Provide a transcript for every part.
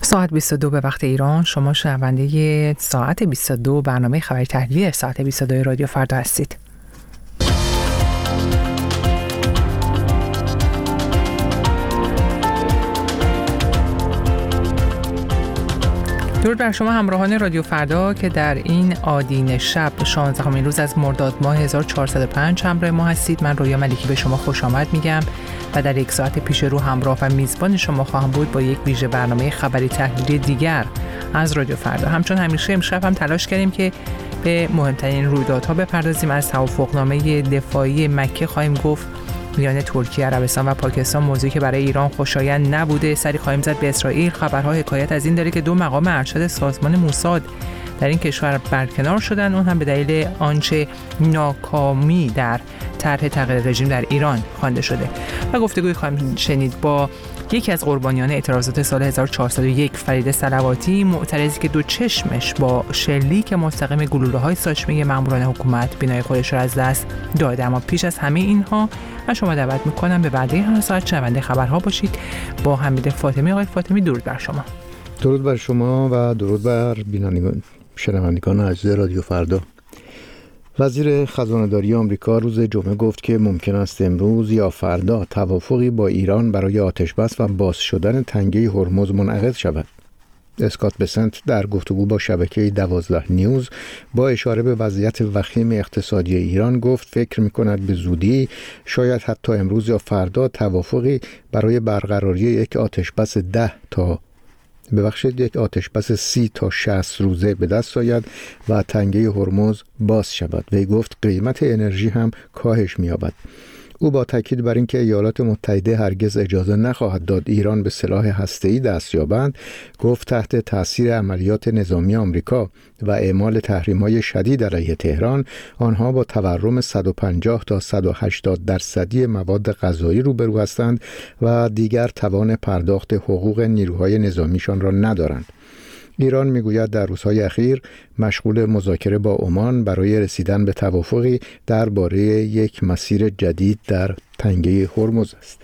ساعت 22 به وقت ایران. شما شنونده ساعت 22 برنامه خبری تحلیلی ساعت 22 رادیو فردا هستید. درود بر شما همراهان رادیو فردا که در این آدین شب 16مین روز از مرداد ماه 1405 همراه ما هستید. من رویا ملکی به شما خوش آمد میگم و در یک ساعت پیش رو همراه و میزبان شما خواهم بود با یک ویژه برنامه خبری تحلیلی دیگر از رادیو فردا. همچون همیشه امشب هم تلاش کردیم که به مهمترین رویدادها بپردازیم. از توافقنامه دفاعی مکه خواهیم گفت میان ترکیه، عربستان و پاکستان، موضوعی که برای ایران خوشایند نبوده. سری خواهیم زد به اسرائیل. خبرها حکایت از این داره که 2 مقام ارشد سازمان موساد در این کشور برکنار شدن، اون هم به دلیل آنچه ناکامی در طرح تغییر رژیم در ایران خوانده شده. و گفتگوی خواهیم شنید با یکی از قربانیان اعتراضات سال 1401 فرید صلواتی، معترضی که 2 چشمش با شلیک مستقیم گلوله‌های ساچمه ماموران حکومت بینای خودش را از دست داده. اما پیش از همه اینها من شما دعوت می‌کنم به وعده هر ساعت شنونده خبرها باشید با حمید فاطمی. آقای فاطمی درود بر شما. درود بر شما و درود بر بینندگان شنوندگان عزیز رادیو فردا. وزیر خزانه‌داری آمریکا روز جمعه گفت که ممکن است امروز یا فردا توافقی با ایران برای آتش‌بس و باز شدن تنگه هرمز منعقد شود. اسکات بسنت در گفتگو با شبکه 12 نیوز با اشاره به وضعیت وخیم اقتصادی ایران گفت فکر می‌کند به زودی، شاید حتی امروز یا فردا، توافقی برای برقراری یک آتش‌بس 30 تا 60 روزه به دست آید و تنگه هرمز باز شود. وی گفت قیمت انرژی هم کاهش می‌یابد. او با تاکید بر اینکه ایالات متحده هرگز اجازه نخواهد داد ایران به سلاح هسته‌ای دست یابد، گفت تحت تاثیر عملیات نظامی آمریکا و اعمال تحریم‌های شدید علیه تهران، آنها با تورم 150 تا 180% مواد غذایی روبرو هستند و دیگر توان پرداخت حقوق نیروهای نظامیشان را ندارند. ایران میگوید در روزهای اخیر مشغول مذاکره با عمان برای رسیدن به توافقی درباره یک مسیر جدید در تنگه هرمز است.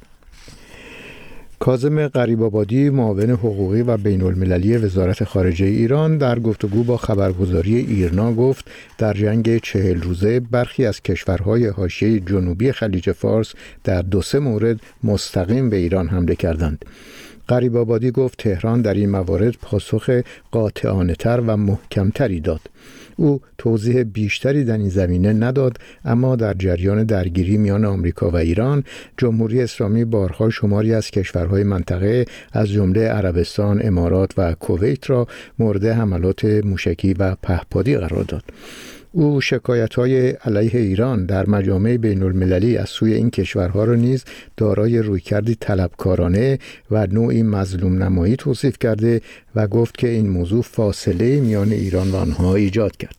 کاظم غریب‌آبادی، معاون حقوقی و بین‌المللی وزارت خارجه ایران، در گفتگو با خبرگزاری ایرنا گفت در جنگ 40 روزه برخی از کشورهای حاشیه جنوبی خلیج فارس در 2-3 مورد مستقیم به ایران حمله کردند. غریب‌آبادی گفت تهران در این موارد پاسخ قاطعانه‌تر و محکم‌تری داد. او توضیح بیشتری در این زمینه نداد، اما در جریان درگیری میان آمریکا و ایران، جمهوری اسلامی بارها شماری از کشورهای منطقه از جمله عربستان، امارات و کویت را مورد حملات موشکی و پهپادی قرار داد. او شکایت‌های علیه ایران در مجامع بین‌المللی از سوی این کشورها را نیز دارای رویکردی طلبکارانه و نوعی مظلوم نمایی توصیف کرده و گفت که این موضوع فاصله میان ایران و آنها ایجاد کرد.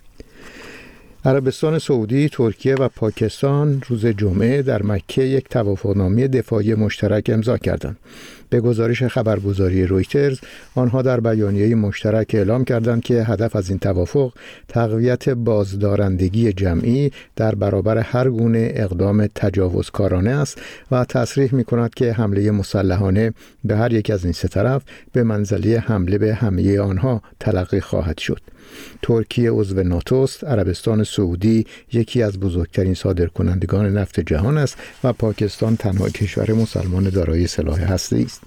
عربستان سعودی، ترکیه و پاکستان روز جمعه در مکه یک توافقنامه دفاعی مشترک امضا کردند. به گزارش خبرگزاری رویترز، آنها در بیانیه مشترک اعلام کردند که هدف از این توافق تقویت بازدارندگی جمعی در برابر هر گونه اقدام تجاوزکارانه است و تصریح می‌کند که حمله مسلحانه به هر یک از این 3 طرف به منزله حمله به همه آنها تلقی خواهد شد. ترکیه عضو ناتو است، عربستان سعودی یکی از بزرگترین صادرکنندگان نفت جهان است و پاکستان تنها کشور مسلمان دارای سلاح هسته‌ای است.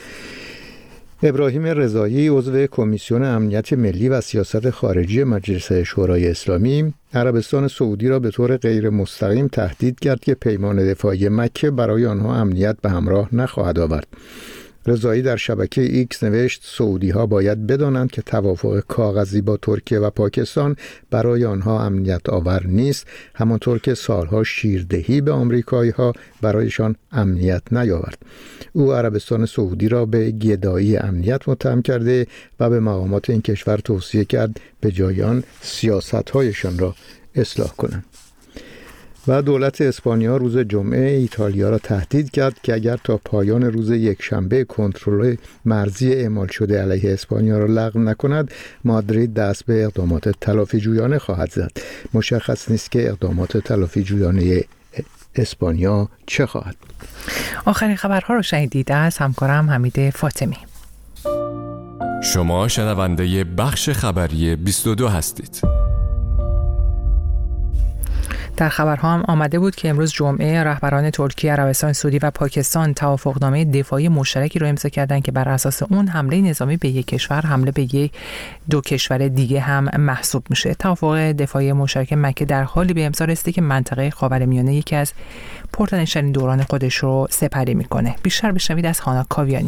ابراهیم رضایی، عضو کمیسیون امنیت ملی و سیاست خارجی مجلس شورای اسلامی، عربستان سعودی را به طور غیر مستقیم تهدید کرد که پیمان دفاعی مکه برای آنها امنیت به همراه نخواهد آورد. رضایی در شبکه ایکس نوشت سعودی ها باید بدانند که توافق کاغذی با ترکیه و پاکستان برای آنها امنیت آور نیست، همانطور که سالها شیردهی به آمریکایی ها برایشان امنیت نیاورد. او عربستان سعودی را به گدایی امنیت متهم کرده و به مقامات این کشور توصیه کرد به جای آن سیاست‌هایشان را اصلاح کنند. و دولت اسپانیا روز جمعه ایتالیا را تهدید کرد که اگر تا پایان روز یکشنبه کنترل مرزی اعمال شده علیه اسپانیا را لغو نکند، مادرید دست به اقدامات تلافی‌جویانه خواهد زد. مشخص نیست که اقدامات تلافی‌جویانه اسپانیا چه خواهد. آخرین خبرها رو شنیدید از همکارم حمید فاطمی. شما شنونده بخش خبری 22 هستید. در خبرها هم آمده بود که امروز جمعه رهبران ترکیه، عربستان سعودی و پاکستان توافقنامه دفاعی مشترکی رو امضا کردند که بر اساس اون حمله نظامی به یک کشور حمله به دو کشور دیگه هم محسوب میشه. توافق دفاعی مشترک مکه در حالی به امضا رسیده که منطقه خاورمیانه یکی از پرتنش‌ترین دوران خودش رو سپری میکنه. بیشتر بشنوید از هانا کاویانی.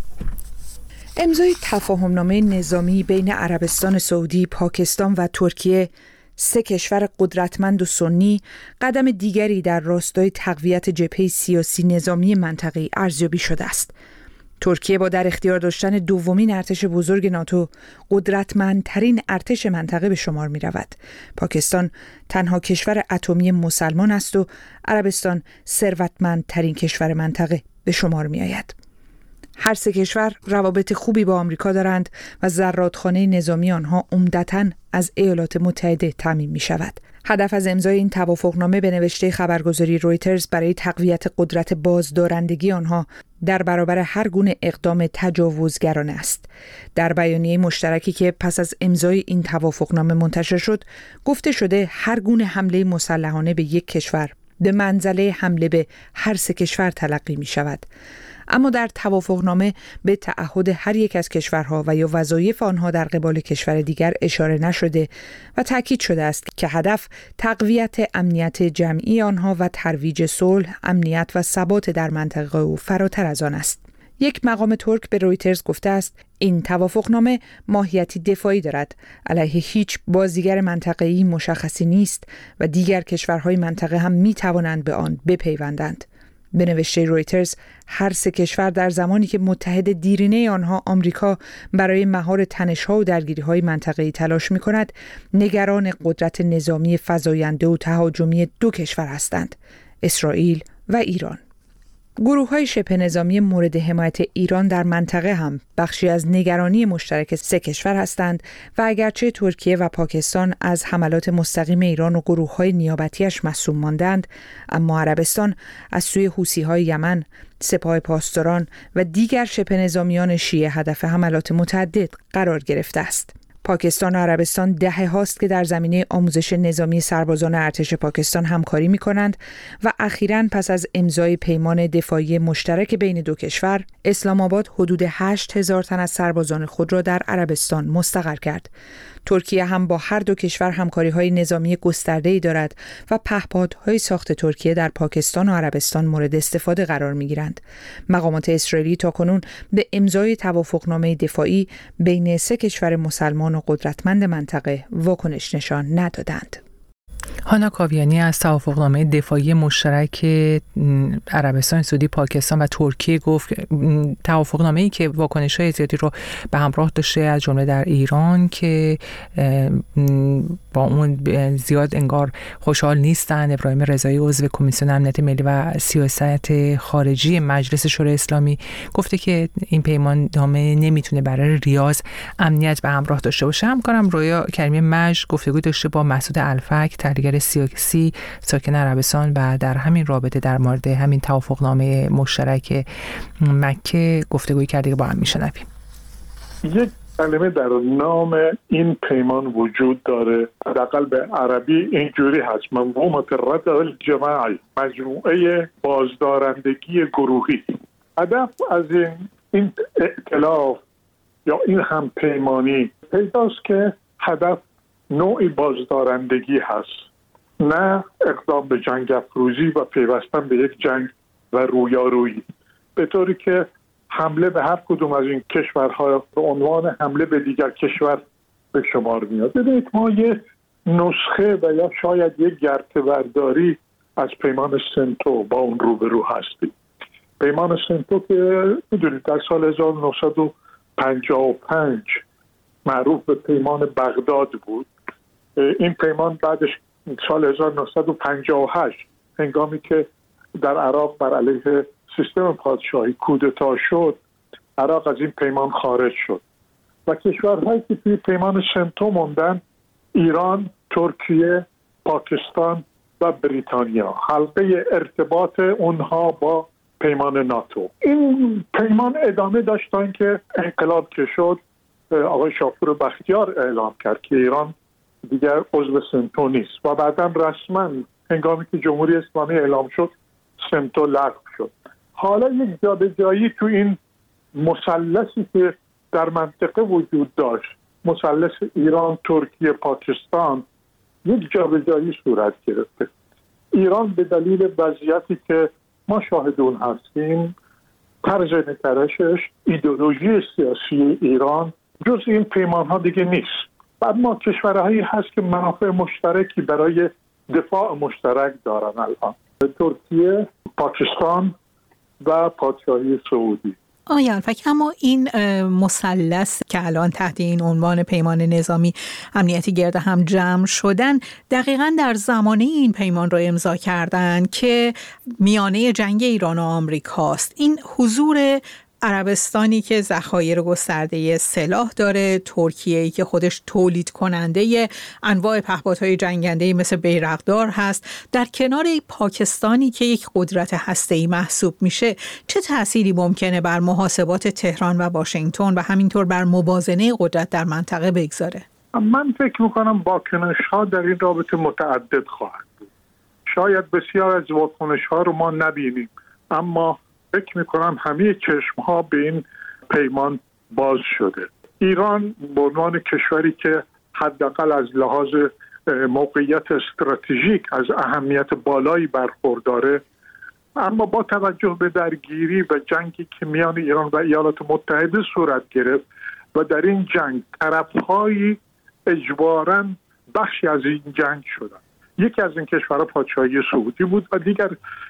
امضای تفاهمنامه نظامی بین عربستان سعودی، پاکستان و ترکیه، سه کشور قدرتمند و سنی، قدم دیگری در راستای تقویت جبهه سیاسی نظامی منطقه‌ای ارزیابی شده است. ترکیه با در اختیار داشتن دومین ارتش بزرگ ناتو، قدرتمندترین ارتش منطقه به شمار می رود. پاکستان تنها کشور اتمی مسلمان است و عربستان ثروتمندترین کشور منطقه به شمار می آید. هر سه کشور روابط خوبی با آمریکا دارند و زرادخانه نظامی آنها عمدتاً از ایالات متحده تامین می شود. هدف از امضای این توافقنامه به نوشته خبرگزاری رویترز برای تقویت قدرت بازدارندگی آنها در برابر هر گونه اقدام تجاوزگرانه است. در بیانیه مشترکی که پس از امضای این توافقنامه منتشر شد، گفته شده هر گونه حمله مسلحانه به یک کشور به منزله حمله به هر سه کشور تلقی می شود. اما در توافقنامه به تعهد هر یک از کشورها و یا وظایف آنها در قبال کشور دیگر اشاره نشده و تاکید شده است که هدف تقویت امنیت جمعی آنها و ترویج صلح، امنیت و ثبات در منطقه و فراتر از آن است. یک مقام ترک به رویترز گفته است این توافقنامه ماهیتی دفاعی دارد، علیه هیچ بازیگر منطقه‌ای مشخصی نیست و دیگر کشورهای منطقه هم می توانند به آن بپیوندند. به نوشته رویترز، هر سه کشور در زمانی که متحد دیرینه آنها آمریکا برای مهار تنش‌ها و درگیری‌های منطقه‌ای تلاش می‌کند، نگران قدرت نظامی فزاینده و تهاجمی دو کشور هستند: اسرائیل و ایران. گروه‌های شبه نظامی مورد حمایت ایران در منطقه هم بخشی از نگرانی مشترک سه کشور هستند و اگرچه ترکیه و پاکستان از حملات مستقیم ایران و گروه‌های نیابتیش مصون ماندند، اما عربستان از سوی حوثی‌های یمن، سپاه پاسداران و دیگر شبه نظامیان شیعه هدف حملات متعدد قرار گرفته است. پاکستان و عربستان دهه هاست که در زمینه آموزش نظامی سربازان ارتش پاکستان همکاری می کنند و اخیراً پس از امضای پیمان دفاعی مشترک بین دو کشور، اسلام آباد حدود 8,000 تن از سربازان خود را در عربستان مستقر کرد. ترکیه هم با هر دو کشور همکاری‌های نظامی گسترده‌ای دارد و پهپادهای ساخت ترکیه در پاکستان و عربستان مورد استفاده قرار می‌گیرند. مقامات اسرائیلی تاکنون به امضای توافقنامه دفاعی بین سه کشور مسلمان و قدرتمند منطقه واکنش نشان ندادند. هانا کاویانی از توافقنامه دفاعی مشترک عربستان سعودی، پاکستان و ترکیه گفت توافقنامه‌ای که واکنش‌های زیادی رو به همراه داشته، از جمله در ایران که با اون زیاد انگار خوشحال نیستن. ابراهیم رضایی عضو کمیسیون امنیت ملی و سیاست خارجی مجلس شورای اسلامی گفته که این پیماننامه نمیتونه برای ریاض امنیت به همراه داشته باشه. همکارم رویا کریمی مجد گفتگو داشته با مسعود الفک، تحلیلگر سیاسی ساکن عربستان، و در همین رابطه در مورد همین توافقنامه مشترک مکه گفتگوی کرده که با هم میشنویم. یک کلمه در نام این پیمان وجود داره، حداقل به عربی اینجوری هست: منظومه الردع الجماعی، مجموعه بازدارندگی گروهی. هدف از این ائتلاف یا این هم پیمانی پیداست که هدف نوعی بازدارندگی هست، نه اقدام به جنگ افروزی و پیوستن به یک جنگ و رویارویی، به طوری که حمله به هر کدوم از این کشورها به عنوان حمله به دیگر کشور به شمار میاد. ببینید ما یه نسخه و یا شاید یک گرته‌برداری از پیمان سنتو با اون روبرو هستیم. پیمان سنتو که میدونید در سال 1955 معروف به پیمان بغداد بود. این پیمان بعدش سال 1958 هنگامی که در عراق بر علیه سیستم پادشاهی کودتا شد، عراق از این پیمان خارج شد و کشورهایی که توی پیمان سنتو موندن: ایران، ترکیه، پاکستان و بریتانیا، حلقه ارتباط اونها با پیمان ناتو. این پیمان ادامه داشتن که انقلاب که شد آقای شاپور بختیار اعلام کرد که ایران دیگر عضو سنتو نیست و بعداً رسما هنگامی که جمهوری اسلامی اعلام شد سنتو لغو شد. حالا یک جابجایی تو این مثلثی که در منطقه وجود داشت، مثلث ایران، ترکیه، پاکستان، یک جابجایی صورت گرفته. ایران به دلیل وضعیتی که ما شاهد اون هستیم، طرز نگرشش، ایدئولوژی سیاسی ایران جز این پیمان‌ها دیگه نیست. بعد ما کشورهایی هست که منافع مشترکی برای دفاع مشترک دارن الان، ترکیه، پاکستان و پادشاهی سعودی. آقای الفک، اما این مثلث که الان تحت این عنوان پیمان نظامی امنیتی گرد هم جمع شدن، دقیقاً در زمانه این پیمان رو امضا کردن که میانه جنگ ایران و آمریکاست. این حضور عربستانی که ذخایر گسترده سلاح داره، ترکیه‌ای که خودش تولید کننده انواع پهپادهای جنگنده‌ای مثل بیرقدار هست، در کنار پاکستانی که یک قدرت هسته‌ای محسوب میشه، چه تأثیری ممکنه بر محاسبات تهران و واشنگتن و همینطور بر موازنه قدرت در منطقه بگذاره؟ من فکر میکنم واکنش‌ها در این رابطه متعدد خواهد بود. شاید بسیار از واکنش‌ها رو ما نبینیم، اما فکر میکنم همه چشمها به این پیمان باز شده. ایران به عنوان کشوری که حداقل از لحاظ موقعیت استراتژیک از اهمیت بالایی برخورداره، اما با توجه به درگیری و جنگی که میان ایران و ایالات متحده صورت گرفت و در این جنگ طرف‌های اجباراً بخشی از این جنگ شدن. یکی از این کشورها پادشاهی سعودی بود و دیگر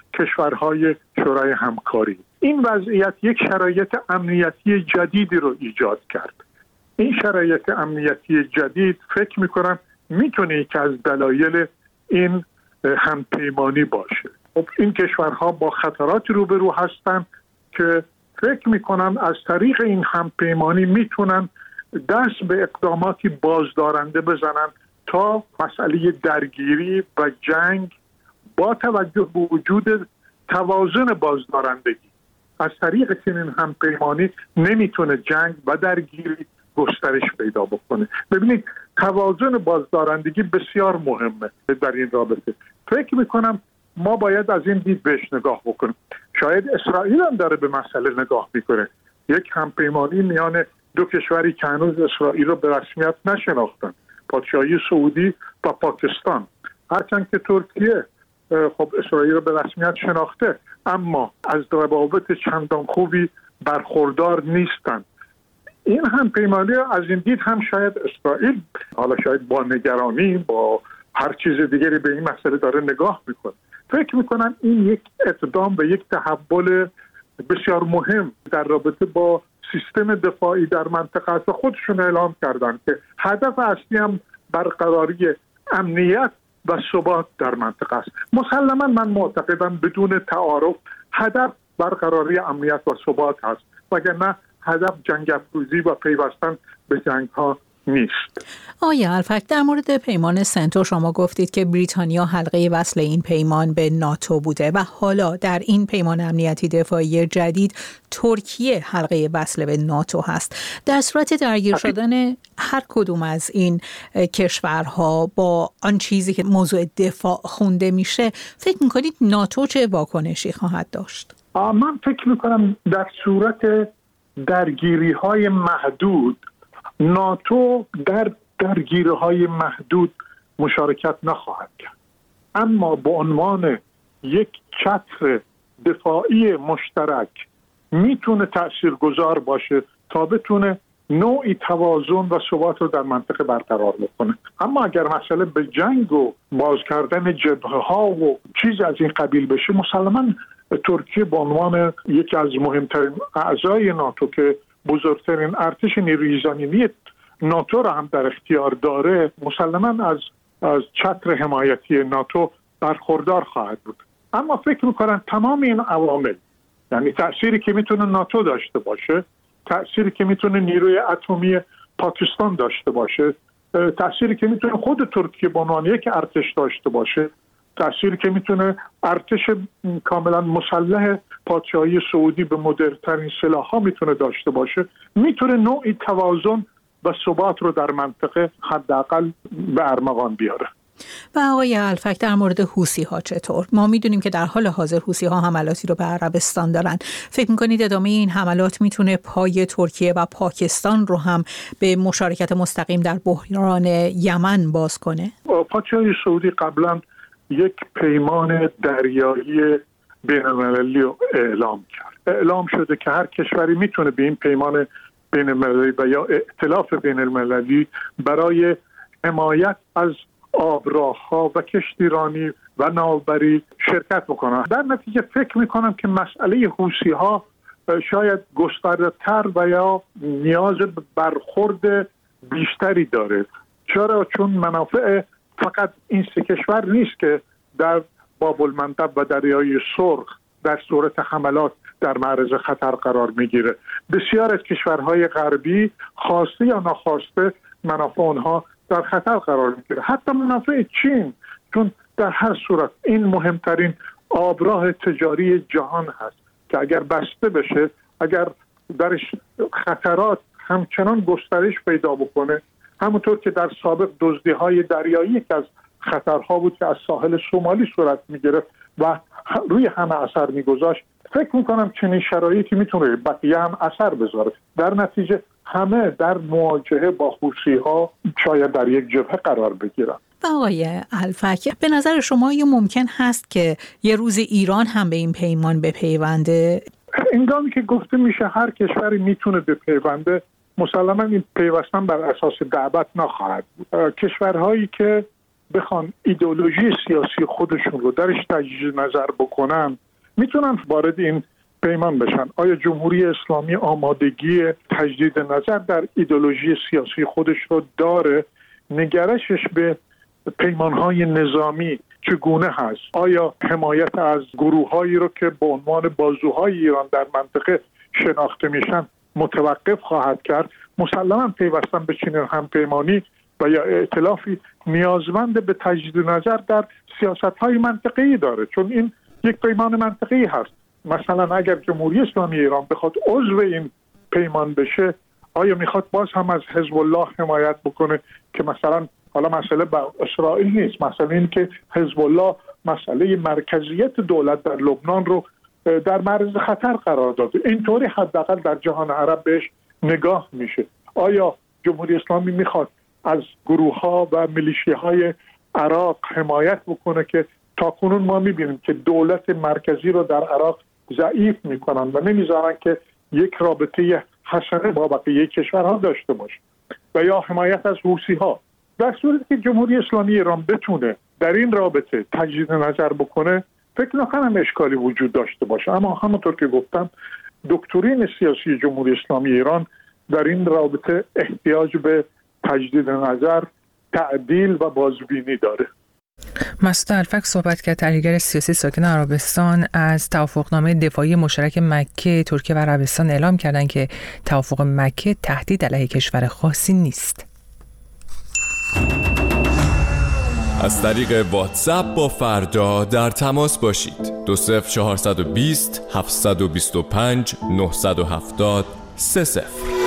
کشورهای شورای همکاری. این وضعیت یک شرایط امنیتی جدیدی رو ایجاد کرد. این شرایط امنیتی جدید فکر میکنم میتونه یکی از دلایل این همپیمانی باشه. خب این کشورها با خطراتی روبرو هستن که فکر میکنم از طریق این همپیمانی میتونن دست به اقداماتی بازدارنده بزنن تا مسئله درگیری و جنگ با توجه به وجود توازن بازدارندگی از طریق چنین همپیمانی نمیتونه جنگ و درگیری گسترش پیدا بکنه. ببینید توازن بازدارندگی بسیار مهمه در این رابطه. فکر میکنم ما باید از این دید بهش نگاه بکنیم. شاید اسرائیل هم داره به مسئله نگاه میکنه. یک همپیمانی میان دو کشوری که هنوز اسرائیل رو به رسمیت نشناختن، پادشاهی سعودی و پاکستان. هرچند که ترکیه خب اسرائیل رو به رسمیت شناخته، اما از روابط چندان خوبی برخوردار نیستن. این همپیمانی از این دید هم شاید اسرائیل حالا شاید با نگرانی، با هر چیز دیگری به این مسئله داره نگاه میکنه. فکر میکنم این یک اقدام و یک تحول بسیار مهم در رابطه با سیستم دفاعی در منطقه است. خودشون اعلام کردن که هدف اصلی هم برقراری امنیت و ثبات در منطقه است. مسلما من معتقدم بدون تعارف هدف برقراری امنیت و ثبات است، وگرنه هدف جنگ افروزی و پیوستن به جنگ ها نیست. آقای الفک، در مورد پیمان سنتو شما گفتید که بریتانیا حلقه وصل این پیمان به ناتو بوده و حالا در این پیمان امنیتی دفاعی جدید ترکیه حلقه وصل به ناتو هست. در صورت درگیر شدن هر کدوم از این کشورها با آن چیزی که موضوع دفاع خونده میشه، فکر میکنید ناتو چه واکنشی خواهد داشت؟ من فکر میکنم در صورت درگیری‌های محدود ناتو در درگیری‌های محدود مشارکت نخواهد کرد، اما به عنوان یک چتر دفاعی مشترک میتونه تاثیرگذار باشه تا بتونه نوعی توازن و ثبات رو در منطقه برقرار بکنه. اما اگر مسئله به جنگ و باز کردن جبهه‌ها و چیز از این قبیل بشه، مسلماً ترکیه به عنوان یکی از مهمترین اعضای ناتو که بزرگترین ارتش نیروی زمینی ناتو را هم در اختیار داره، مسلماً از چتر حمایتی ناتو برخوردار خواهد بود. اما فکر میکنم تمام این عوامل، یعنی تأثیری که میتونه ناتو داشته باشه، تأثیری که میتونه نیروی اتمی پاکستان داشته باشه، تأثیری که میتونه خود ترکیه به عنوان یک ارتش داشته باشه، تأثیری که میتونه ارتش کاملا مسلح پادشاهی سعودی به مدرن‌ترین سلاح‌ها میتونه داشته باشه، میتونه نوعی توازن و ثبات رو در منطقه حداقل به ارمغان بیاره. و آقای الفک در مورد حوثی‌ها چطور؟ ما میدونیم که در حال حاضر حوثی‌ها حملاتی رو به عربستان دارن. فکر می‌کنید ادامه این حملات میتونه پای ترکیه و پاکستان رو هم به مشارکت مستقیم در بحران یمن باز کنه؟ پادشاهی سعودی قبلا یک پیمان دریایی بین‌المللی رو اعلام کرد. اعلام شده که هر کشوری میتونه به این پیمان بین‌المللی و یا ائتلاف بین‌المللی برای حمایت از آبراه‌ها و کشتیرانی و ناوبری شرکت بکنن. در نتیجه فکر میکنم که مسئله حوثی‌ها شاید گسترده‌تر و یا نیاز به برخورد بیشتری داره. چرا؟ چون منافع فقط این سه کشور نیست که در باب المندب و دریای سرخ در صورت حملات در معرض خطر قرار میگیره. بسیار از کشورهای غربی خواسته یا ناخواسته منافع اونها در خطر قرار میگیره. حتی منافع چین، چون در هر صورت این مهمترین آبراه تجاری جهان هست که اگر بسته بشه، اگر درش خطرات همچنان گسترش پیدا بکنه، همونطور که در سابق دزدی‌های دریایی یک از خطرها بود که از ساحل شمالی صورت میگرفت و روی همه اثر میگذاشت، فکر میکنم چنین شرایطی میتونه بقیه هم اثر بذاره. در نتیجه همه در مواجهه با حوثی‌ها شاید در یک جبهه قرار بگیرن. آقای الفک، به نظر شما ممکن هست که یه روز ایران هم به این پیمان بپیونده؟ هنگامی که گفته میشه هر کشوری میتونه بپیونده، مسلما این پیوستن بر اساس دعوت نخواهد بود. کشورهایی که بخوان ایدئولوژی سیاسی خودشون رو درش تجدید نظر بکنن میتونن وارد این پیمان بشن. آیا جمهوری اسلامی آمادگی تجدید نظر در ایدئولوژی سیاسی خودش رو داره؟ نگرشش به پیمانهای نظامی چگونه هست؟ آیا حمایت از گروهایی رو که به عنوان بازوهای ایران در منطقه شناخته میشن متوقف خواهد کرد؟ مسلما پیوستن به چنین همپیمانی و یا ائتلافی نیازمند به تجدید نظر در سیاست‌های منطقه‌ای داره، چون این یک پیمان منطقه‌ای هست. مثلا اگر جمهوری اسلامی ایران بخواد عضو این پیمان بشه، آیا میخواد باز هم از حزب الله حمایت بکنه که مثلا حالا مسئله با اسرائیل نیست، مسئله این که حزب الله مسئله مرکزیت دولت در لبنان رو در معرض خطر قرار داده. اینطوری حداقل در جهان عرب بهش نگاه میشه. آیا جمهوری اسلامی میخواد از گروه‌ها و میلیشیاهای عراق حمایت بکنه که تاکنون ما میبینیم که دولت مرکزی رو در عراق ضعیف میکنن و نمیذارن که یک رابطه حسنه با بقیه کشورها داشته باشه، و یا حمایت از حوثی‌ها. در صورتی که جمهوری اسلامی ایران بتونه در این رابطه تجدید نظر بکنه، فکر نکنم اشکالی وجود داشته باشه. اما همونطور که گفتم، دکترین سیاسی جمهوری اسلامی ایران در این رابطه احتیاج به تجدید نظر، تعدیل و بازبینی داره. مسعود الفک صحبت کرد، تحلیلگر سیاسی ساکن عربستان، از توافقنامه دفاعی مشترک مکه، ترکیه و عربستان اعلام کردند که توافق مکه تهدید علیه کشور خاصی نیست. از طریق واتساپ با فردا در تماس باشید. 20420 725 970 30.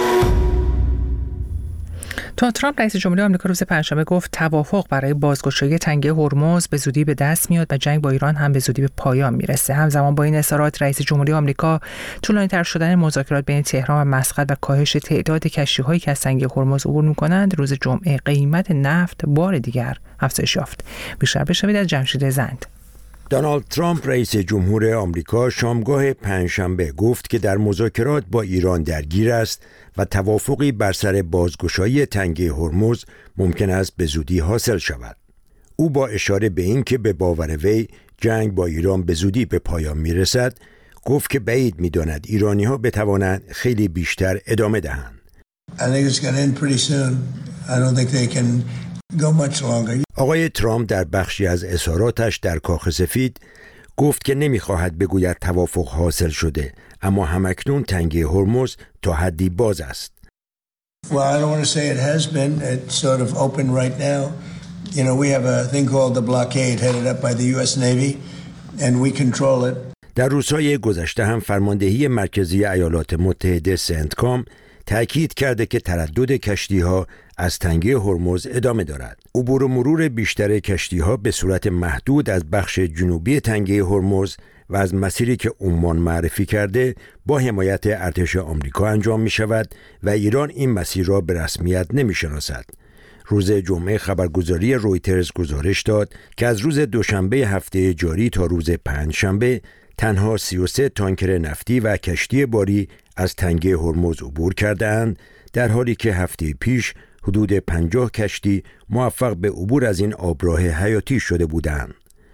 دونالد ترامپ رئیس جمهوری آمریکا روز پنجشنبه گفت توافق برای بازگشایی تنگه هرمز به زودی به دست میاد و جنگ با ایران هم به زودی به پایان میرسه. همزمان با این اظهارات رئیس جمهوری آمریکا طولانی‌تر شدن مذاکرات بین تهران و مسقط و کاهش تعداد کشتی‌هایی که از تنگه هرمز عبور می‌کنند، روز جمعه قیمت نفت بار دیگر افزایش یافت. بیشتر بشنوید از جمشید زند. دونالد ترامپ رئیس جمهور آمریکا شامگاه پنجشنبه گفت که در مذاکرات با ایران درگیر است و توافقی بر سر بازگشایی تنگه هرمز ممکن است به زودی حاصل شود. او با اشاره به این که به باور وی جنگ با ایران به زودی به پایان میرسد، گفت که بعید می‌داند ایرانی‌ها بتوانند خیلی بیشتر ادامه دهند. آقای ترامپ در بخشی از اظهاراتش در کاخ سفید گفت که نمی‌خواهد بگوید توافق حاصل شده، اما همکنون تنگه هرمز تا حدی باز است. Well, I don't want to say it has been. It's sort of open right now. You know, we have a thing called the blockade headed up by the US Navy and we control it. در روزهای گذشته هم فرماندهی مرکزی ایالات متحده سنتکام تأکید کرده که تردد کشتی‌ها از تنگه هرمز ادامه دارد. عبور و مرور بیشتر کشتی‌ها به صورت محدود از بخش جنوبی تنگه هرمز و از مسیری که عمان معرفی کرده با حمایت ارتش آمریکا انجام می شود و ایران این مسیر را به رسمیت نمی شناسد. روز جمعه خبرگزاری رویترز گزارش داد که از روز دوشنبه هفته جاری تا روز پنجشنبه تنها 33 تانکر نفتی و کشتی باری از تنگه هرمز عبور کردند، در حالی که هفته پیش حدود 50 کشتی موفق به عبور از این آبراه حیاتی شده بودند.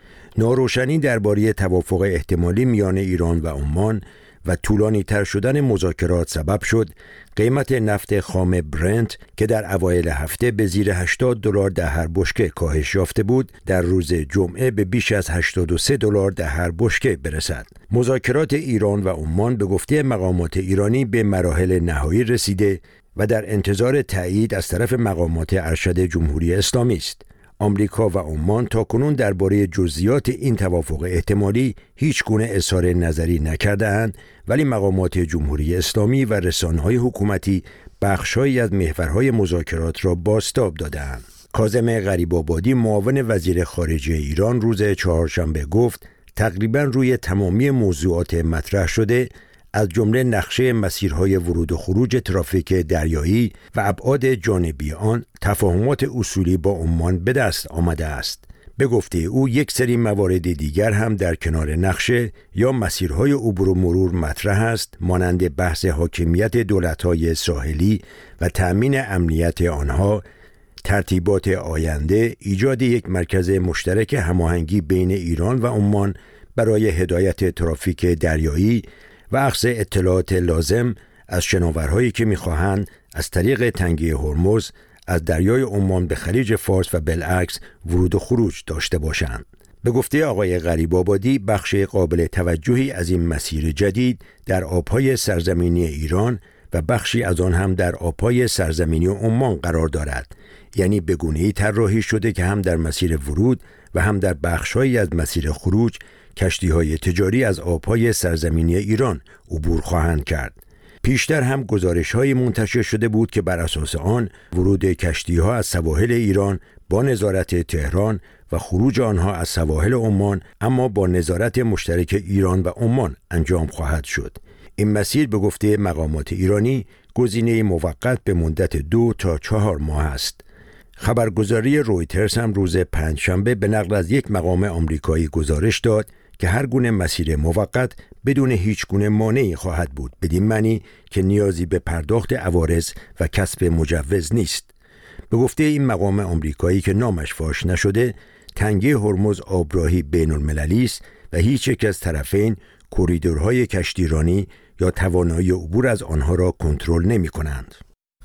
ناروشنی درباره توافق احتمالی میان ایران و عمان و طولانی تر شدن مذاکرات سبب شد قیمت نفت خام برنت که در اوایل هفته به زیر $80 در هر بشکه کاهش یافته بود، در روز جمعه به بیش از $83 در هر بشکه برسد. مذاکرات ایران و عمان به گفته مقامات ایرانی به مراحل نهایی رسیده و در انتظار تایید از طرف مقامات ارشد جمهوری اسلامی است. آمریکا و عمان تاکنون درباره جزئیات این توافق احتمالی هیچ گونه اظهار نظری نکرده‌اند، ولی مقامات جمهوری اسلامی و رسانه‌های حکومتی بخش‌هایی از محورهای مذاکرات را بازتاب داده‌اند. کاظم غریب‌آبادی معاون وزیر خارجه ایران روز چهارشنبه گفت تقریباً روی تمامی موضوعات مطرح شده، از جمله نقشه مسیرهای ورود و خروج ترافیک دریایی و ابعاد جانبی آن، تفاهمات اصولی با عمان به دست آمده است. به گفته او یک سری موارد دیگر هم در کنار نقشه یا مسیرهای عبور و مرور مطرح است، مانند بحث حاکمیت دولت‌های ساحلی و تأمین امنیت آنها، ترتیبات آینده، ایجاد یک مرکز مشترک هماهنگی بین ایران و عمان برای هدایت ترافیک دریایی و اخذ اطلاعات لازم از شناورهایی که می‌خواهند از طریق تنگه هرمز از دریای عمان به خلیج فارس و بالعکس ورود و خروج داشته باشند. به گفته آقای غریب‌آبادی بخش قابل توجهی از این مسیر جدید در آب‌های سرزمینی ایران و بخشی از آن هم در آب‌های سرزمینی عمان قرار دارد، یعنی به گونه‌ای طراحی شده که هم در مسیر ورود و هم در بخش‌هایی از مسیر خروج کشتی‌های تجاری از آب‌های سرزمینی ایران عبور خواهند کرد. پیشتر هم گزارش‌های منتشر شده بود که بر اساس آن ورود کشتی‌ها از سواحل ایران با نظارت تهران و خروج آنها از سواحل عمان اما با نظارت مشترک ایران و عمان انجام خواهد شد. این مسیر به گفته مقامات ایرانی گزینه موقت به مدت 2 تا 4 ماه است. خبرگزاری رویترز هم روز پنجشنبه به نقل از یک مقام آمریکایی گزارش داد که هر گونه مسیر موقت بدون هیچ گونه مانعی خواهد بود، بدین معنی که نیازی به پرداخت عوارض و کسب مجوز نیست. به گفته این مقام آمریکایی که نامش فاش نشده، تنگه هرمز آبراهی بین المللی است و هیچ یک از طرفین کوریدورهای کشتیرانی یا توانایی عبور از آنها را کنترل نمی کنند.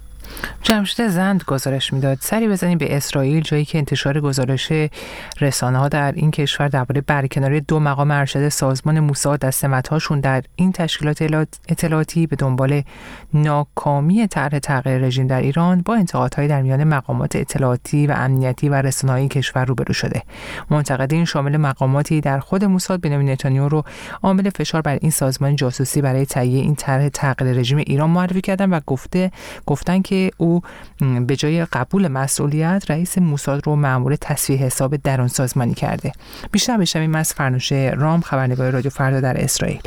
جمشید زند گزارش میداد. سری بزنیم به اسرائیل، جایی که انتشار گزارش رسانه‌ها در این کشور درباره برکناری 2 مقام ارشد سازمان موساد از سمت‌هاشون در این تشکیلات اطلاعاتی به دنبال ناکامی طرح تغییر رژیم در ایران با انتقادهای در میان مقامات اطلاعاتی و امنیتی و رسانه‌های کشور روبرو شده. منتقدین شامل مقاماتی در خود موساد بنیامین نتانیاهو رو عامل فشار بر این سازمان جاسوسی برای تهیه این طرح تغییر رژیم ایران معرفی کردن و گفتن که او به جای قبول مسئولیت رئیس موساد رو مأمور تصفیه حساب درون سازمانی کرده. بیشتر بشنویم از فرنوشه رام، خبرنگار رادیو فردا در اسرائیل.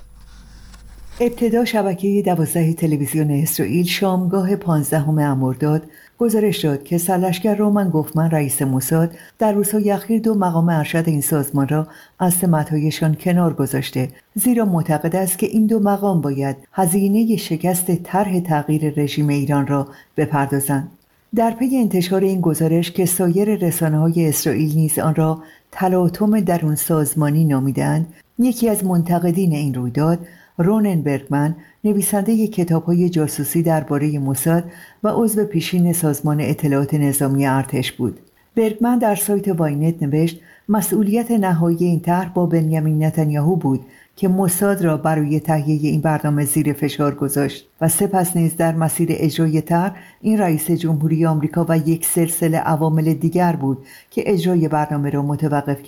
ابتدا شبکه 12 تلویزیون اسرائیل شامگاه 15 مرداد گزارش داد که سرلشکر رومن گوفمن رئیس موساد در روزهای اخیر 2 مقام ارشد این سازمان را از سمت‌هایشان کنار گذاشته، زیرا معتقد است که این 2 مقام باید هزینه شکست طرح تغییر رژیم ایران را بپردازند. در پی انتشار این گزارش که سایر رسانه‌های اسرائیل نیز آن را تلاطم درون سازمانی نامیدند، یکی از منتقدین این رویداد، رونن برگمن، نویسنده کتاب‌های جاسوسی درباره موساد و عضو پیشین سازمان اطلاعات نظامی ارتش بود. برگمن در سایت واینت نوشت مسئولیت نهایی این طرح با بنیامین نتانیاهو بود که موساد را برای تهیه این برنامه زیر فشار گذاشت و سپس نیز در مسیر اجرای طرح این رئیس جمهوری آمریکا و یک سلسله عوامل دیگر بود که اجرای برنامه را متوقف کرد.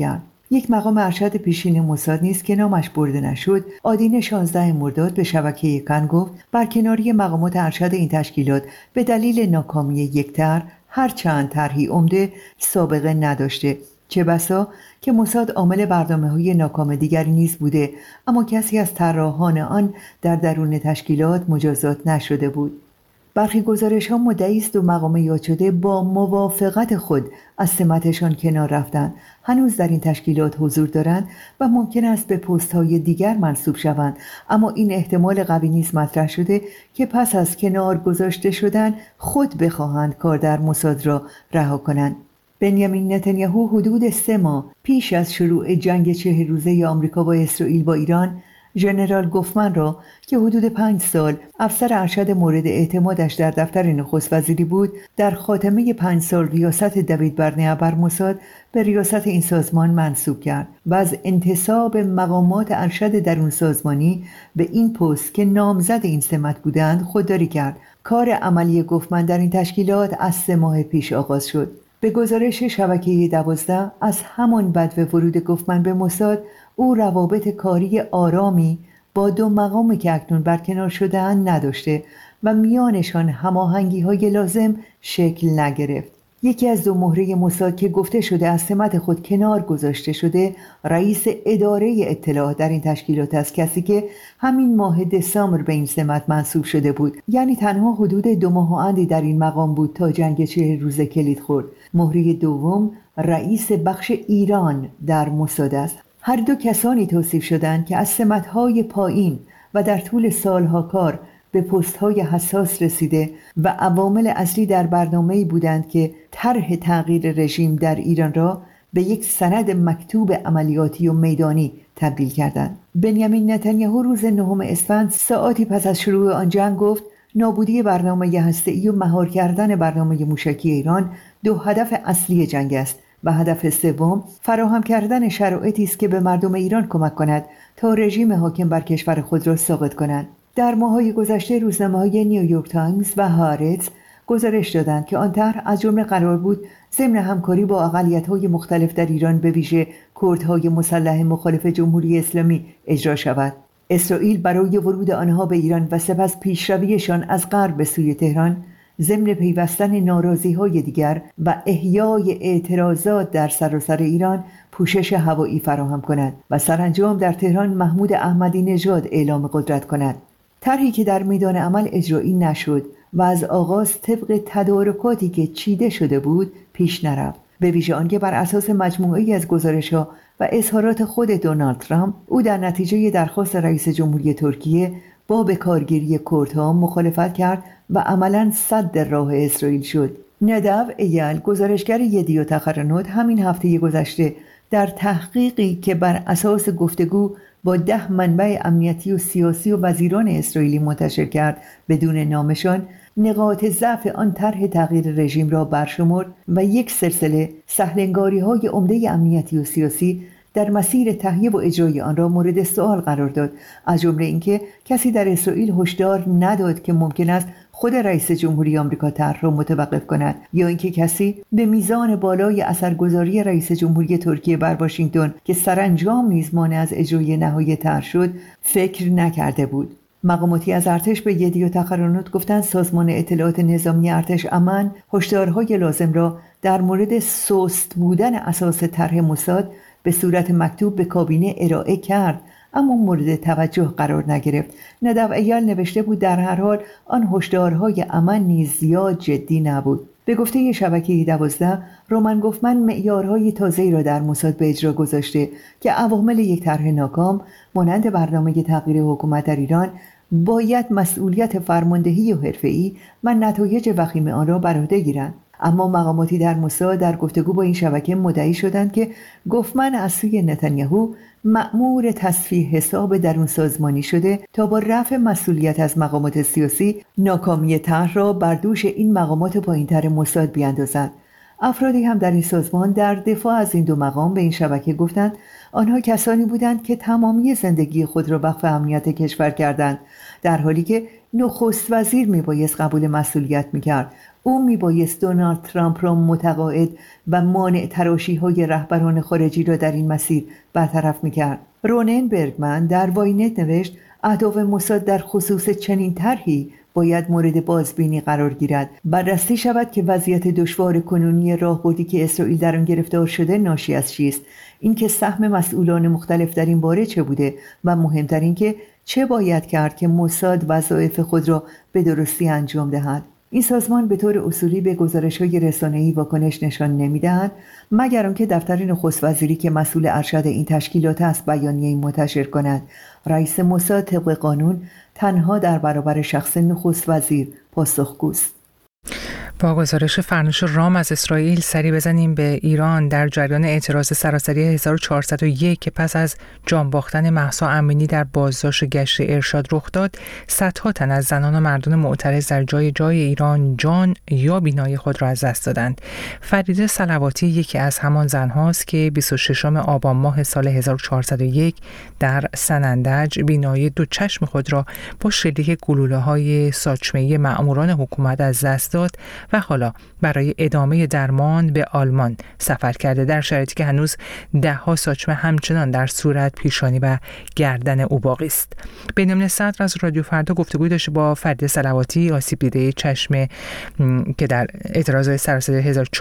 یک مقام ارشد پیشین موساد نیز که نامش برده نشد، آدین 16 مرداد به شبکه کن گفت برکناری مقامات ارشد این تشکیلات به دلیل ناکامی یک طرح، هرچند طرحی عمده سابقه نداشته، چه بسا که موساد عامل برنامه‌های ناکام دیگری نیز بوده، اما کسی از طراحان آن در درون تشکیلات مجازات نشده بود. برخی گزارش‌ها مدعی است 2 مقام یاد شده با موافقت خود از سمتشان کنار رفتند، هنوز در این تشکیلات حضور دارند و ممکن است به پست‌های دیگر منصوب شوند، اما این احتمال قوی نیز مطرح شده که پس از کنار گذاشته شدن خود بخواهند کار در موساد را رها کنند. بنیامین نتانیاهو حدود 3 ماه پیش از شروع جنگ 40 روزه آمریکا با اسرائیل با ایران، ژنرال گوفمن را که حدود 5 سال افسر ارشد مورد اعتمادش در دفتر نخست وزیری بود، در خاتمه 5 سال ریاست دوید برنیا بر موساد به ریاست این سازمان منصوب کرد و از انتصاب مقامات ارشد درون سازمانی به این پست که نامزد این سمت بودند خودداری کرد. کار عملی گوفمن در این تشکیلات از 3 ماه پیش آغاز شد. به گزارش شبکه 12 از همان بدو ورود گوفمن به موساد، او روابط کاری آرامی با 2 مقامی که اکنون برکنار شده‌اند نداشته و میانشان هماهنگی‌های لازم شکل نگرفت. یکی از 2 مهره موساد که گفته شده از سمت خود کنار گذاشته شده، رئیس اداره اطلاعات در این تشکیلات است، کسی که همین ماه دسامبر به این سمت منصوب شده بود، یعنی تنها حدود 2 ماه و اندی در این مقام بود تا جنگ 40 روزه کلید خورد. مهره دوم رئیس بخش ایران در موساد است. هر 2 کسانی توصیف شدند که از سمت‌های پایین و در طول سالها کار به پست‌های حساس رسیده و عوامل اصلی در برنامه‌ای بودند که طرح تغییر رژیم در ایران را به یک سند مکتوب عملیاتی و میدانی تبدیل کردند. بنیامین نتانیاهو روز 9 اسفند ساعاتی پس از شروع آن جنگ گفت نابودی برنامه هسته‌ای و مهار کردن برنامه موشکی ایران 2 هدف اصلی جنگ است و هدف سوم فراهم کردن شرایطی است که به مردم ایران کمک کند تا رژیم حاکم بر کشور خود را ساقط کنند. در ماه‌های گذشته روزنامه‌های نیویورک تایمز و هارتز گزارش دادند که آن طرح از جمله قرار بود ضمن همکاری با اقلیت‌های مختلف در ایران به ویژه کردهای مسلح مخالف جمهوری اسلامی اجرا شود. اسرائیل برای ورود آنها به ایران و سپس پیشرویشان از غرب به سوی تهران ضمن پیوستن ناراضی‌های دیگر و احیای اعتراضات در سراسر ایران پوشش هوایی فراهم کند و سرانجام در تهران محمود احمدی نژاد اعلام قدرت کند. طرحی که در میدان عمل اجرایی نشد و از آغاز طبق تدارکاتی که چیده شده بود پیش نرفت، به ویژه آنکه بر اساس مجموعه‌ای از گزارش‌ها و اظهارات خود دونالد ترامپ، او در نتیجه درخواست رئیس جمهوری ترکیه با به کارگیری کردها مخالفت کرد و عملاً سد راه اسرائیل شد. ندو ایل، گزارشگر یدیوت اخرونوت، همین هفته گذشته در تحقیقی که بر اساس گفتگو با 10 منبع امنیتی و سیاسی و وزیران اسرائیلی منتشر کرد بدون نامشان، نقاط ضعف آن طرح تغییر رژیم را برشمرد و یک سلسله سهلنگاری‌های عمده امنیتی و سیاسی در مسیر تهیه و اجرای آن را مورد سوال قرار داد، از جمله اینکه کسی در اسرائیل هشدار نداد که ممکن است خود رئیس جمهوری آمریکا طرح را متوقف کند، یا اینکه کسی به میزان بالای اثرگذاری رئیس جمهوری ترکیه بر واشنگتن که سرانجام نیز مانع از اجرای نهایی طرح شد فکر نکرده بود. مقاماتی از ارتش به یدیوت اخرونوت گفتند سازمان اطلاعات نظامی ارتش امن هشدارهای لازم را در مورد سست بودن اساس طرح موساد به صورت مکتوب به کابینه ارائه کرد، اما مورد توجه قرار نگرفت. ندو ایال نوشته بود در هر حال آن هشدارهای امن نیز زیاد جدی نبود. به گفته شبکه 12، رومن گوفمن معیارهای تازه‌ای را در موساد به اجرا گذاشته که عوامل یک طرح ناکام مانند برنامه تغییر حکومت در ایران باید مسئولیت فرماندهی و حرفه‌ای و نتایج وخیم آن را بر عهده گیرند. اما مقاماتی در موساد در گفتگو با این شبکه مدعی شدند که گوفمن از سوی نتانیاهو مأمور تصفیه حساب درون سازمانی شده تا با رفع مسئولیت از مقامات سیاسی ناکامی طرح را بر دوش این مقامات پایین‌تر موساد بیاندازند. افرادی هم در این سازمان در دفاع از این 2 مقام به این شبکه گفتند آنها کسانی بودند که تمامی زندگی خود را وقف امنیت کشور کردند، در حالی که نخست وزیر میبایست قبول مسئولیت میکرد. او میبایست دونالد ترامپ را متقاعد و مانع تراشی‌های رهبران خارجی را در این مسیر برطرف میکرد. رونن برگمن در واینت نوشت اهداف موساد در خصوص چنین طرحی باید مورد بازبینی قرار گیرد. بررسی شود که وضعیت دشوار کنونی راهبردی که اسرائیل در آن گرفتار شده ناشی از چیست، اینکه سهم مسئولان مختلف در این باره چه بوده و مهمتر اینکه چه باید کرد که موساد وظایف خود را به درستی انجام دهد. این سازمان به طور اصولی به گزارش‌های رسانه‌ای واکنش نشان نمی‌دهد مگر آنکه دفتر نخست وزیری که مسئول ارشد این تشکیلات است بیانیه‌ای منتشر کند. رئیس موساد طبق قانون تنها در برابر شخص نخست وزیر پاسخگوست. با گزارش فرنوش رام از اسرائیل سری بزنیم به ایران. در جریان اعتراض سراسری 1401 که پس از جان باختن مهسا امینی در بازداشت گشت ارشاد رخ داد، صدها تن از زنان و مردان معترض در جای ایران جان یا بینایی خود را از دست دادند. فریده صلواتی یکی از همان زنهاست که 26 آبان ماه سال 1401 در سنندج بینایی دو چشم خود را با شلیک گلوله‌های ساچمه‌ای مأموران حکومت از دست داد و حالا برای ادامه درمان به آلمان سفر کرده، در شرایطی که هنوز ده‌ها ساچمه همچنان در صورت، پیشانی و گردن او باقی است. بنیامین صدر از رادیو فردا گفتگوی داشته با فریده صلواتی، آسیب دیده چشم که در اعتراض سراسری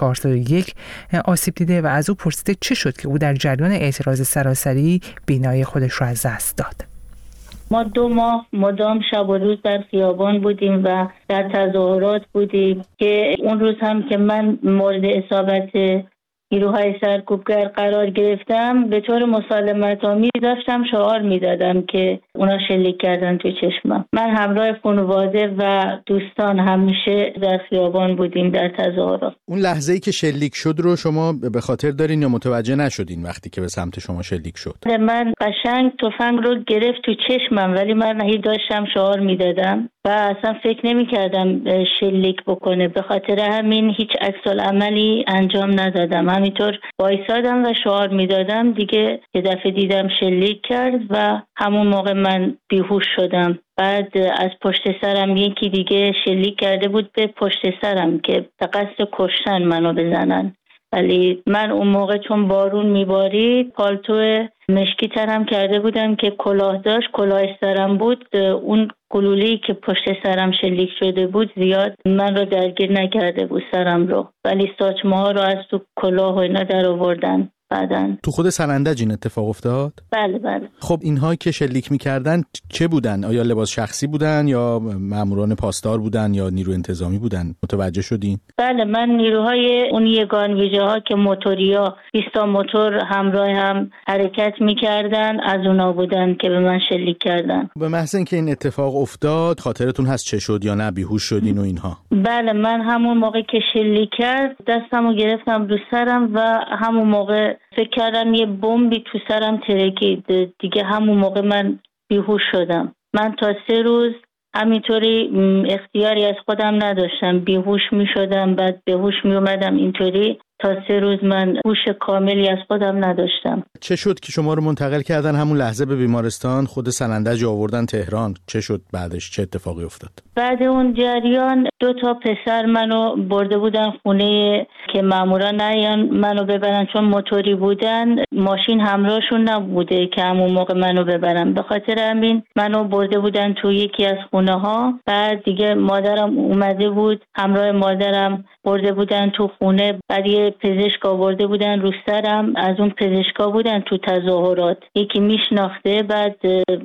1401 آسیب دیده و از او پرسیده چه شد که او در جریان اعتراض سراسری بینایی خودش را از دست داد. ما 2 ماه مدام شب و روز در خیابان بودیم و در تظاهرات بودیم که اون روز هم که من مورد اصابت نیروهای سرکوبگر قرار گرفتم به طور مسالمت آمیز داشتم شعار میدادم که اونا شلیک کردن تو چشمم. من همراه خانواده و دوستان همیشه در خیابان بودیم در تظاهرات. اون لحظه‌ای که شلیک شد رو شما به خاطر دارین یا متوجه نشدین وقتی که به سمت شما شلیک شد؟ من قشنگ تفنگ رو گرفت تو چشمم ولی من هی داشتم شعار میدادم و اصلا فکر نمی کردم شلیک بکنه. به خاطر همین هیچ عکس‌العملی انجام ندادم، همینطور وایسادم و شعار میدادم. دیگه یه دفعه دیدم شلیک کرد و همون موقع من بیهوش شدم. بعد از پشت سرم یکی دیگه شلیک کرده بود به پشت سرم که به قصد کشتن منو بزنن، ولی من اون موقع چون بارون میبارید پالتو مشکی ترم کرده بودم که کلاه داشت، کلاه سرم بود. اون گلوله‌ای که پشت سرم شلیک شده بود زیاد من رو درگیر نکرده بود سرم رو، ولی ساچمه ها رو از تو کلاه و اینا در آوردن. بعدن تو خود سنندج این اتفاق افتاد؟ بله بله. خب اینها که شلیک میکردن چه بودن؟ آیا لباس شخصی بودن یا ماموران پاسدار بودن یا نیرو انتظامی بودن؟ متوجه شدین؟ بله، من نیروهای اون یگان ویژه ها که موتوریا 20 موتور همراه هم حرکت میکردن از اونا بودن که به من شلیک کردن. به محض اینکه این اتفاق افتاد خاطرتون هست چه شد یا نه بیهوش شدین و اینها؟ بله، من همون موقع که شلیک کرد دستمو گرفتم رو سرم و همون موقع فکر کردم یه بمبی تو سرم ترکید. دیگه همون موقع من بیهوش شدم. من تا 3 روز همینطوری اختیاری از خودم نداشتم، بیهوش می شدم بعد بهوش می اومدم. اینطوری تا 3 روز من هوش کاملی از خودم نداشتم. چه شد که شما رو منتقل کردن همون لحظه به بیمارستان؟ خود سنندج آوردن تهران، چه شد بعدش؟ چه اتفاقی افتاد؟ بعد اون جریان 2 پسر منو برده بودن خونه که ماموران نیان منو ببرن، چون موتوری بودن ماشین همراهشون نبوده که همون موقع منو ببرن. به خاطر همین منو برده بودن تو یکی از خونه ها. بعد دیگه مادرم اومده بود، همراه مادرم برده بودن تو خونه. بعد یه پزشک آورده بودن رو سرم، از اون پزشکا بودن تو تظاهرات، یکی میشناخته. بعد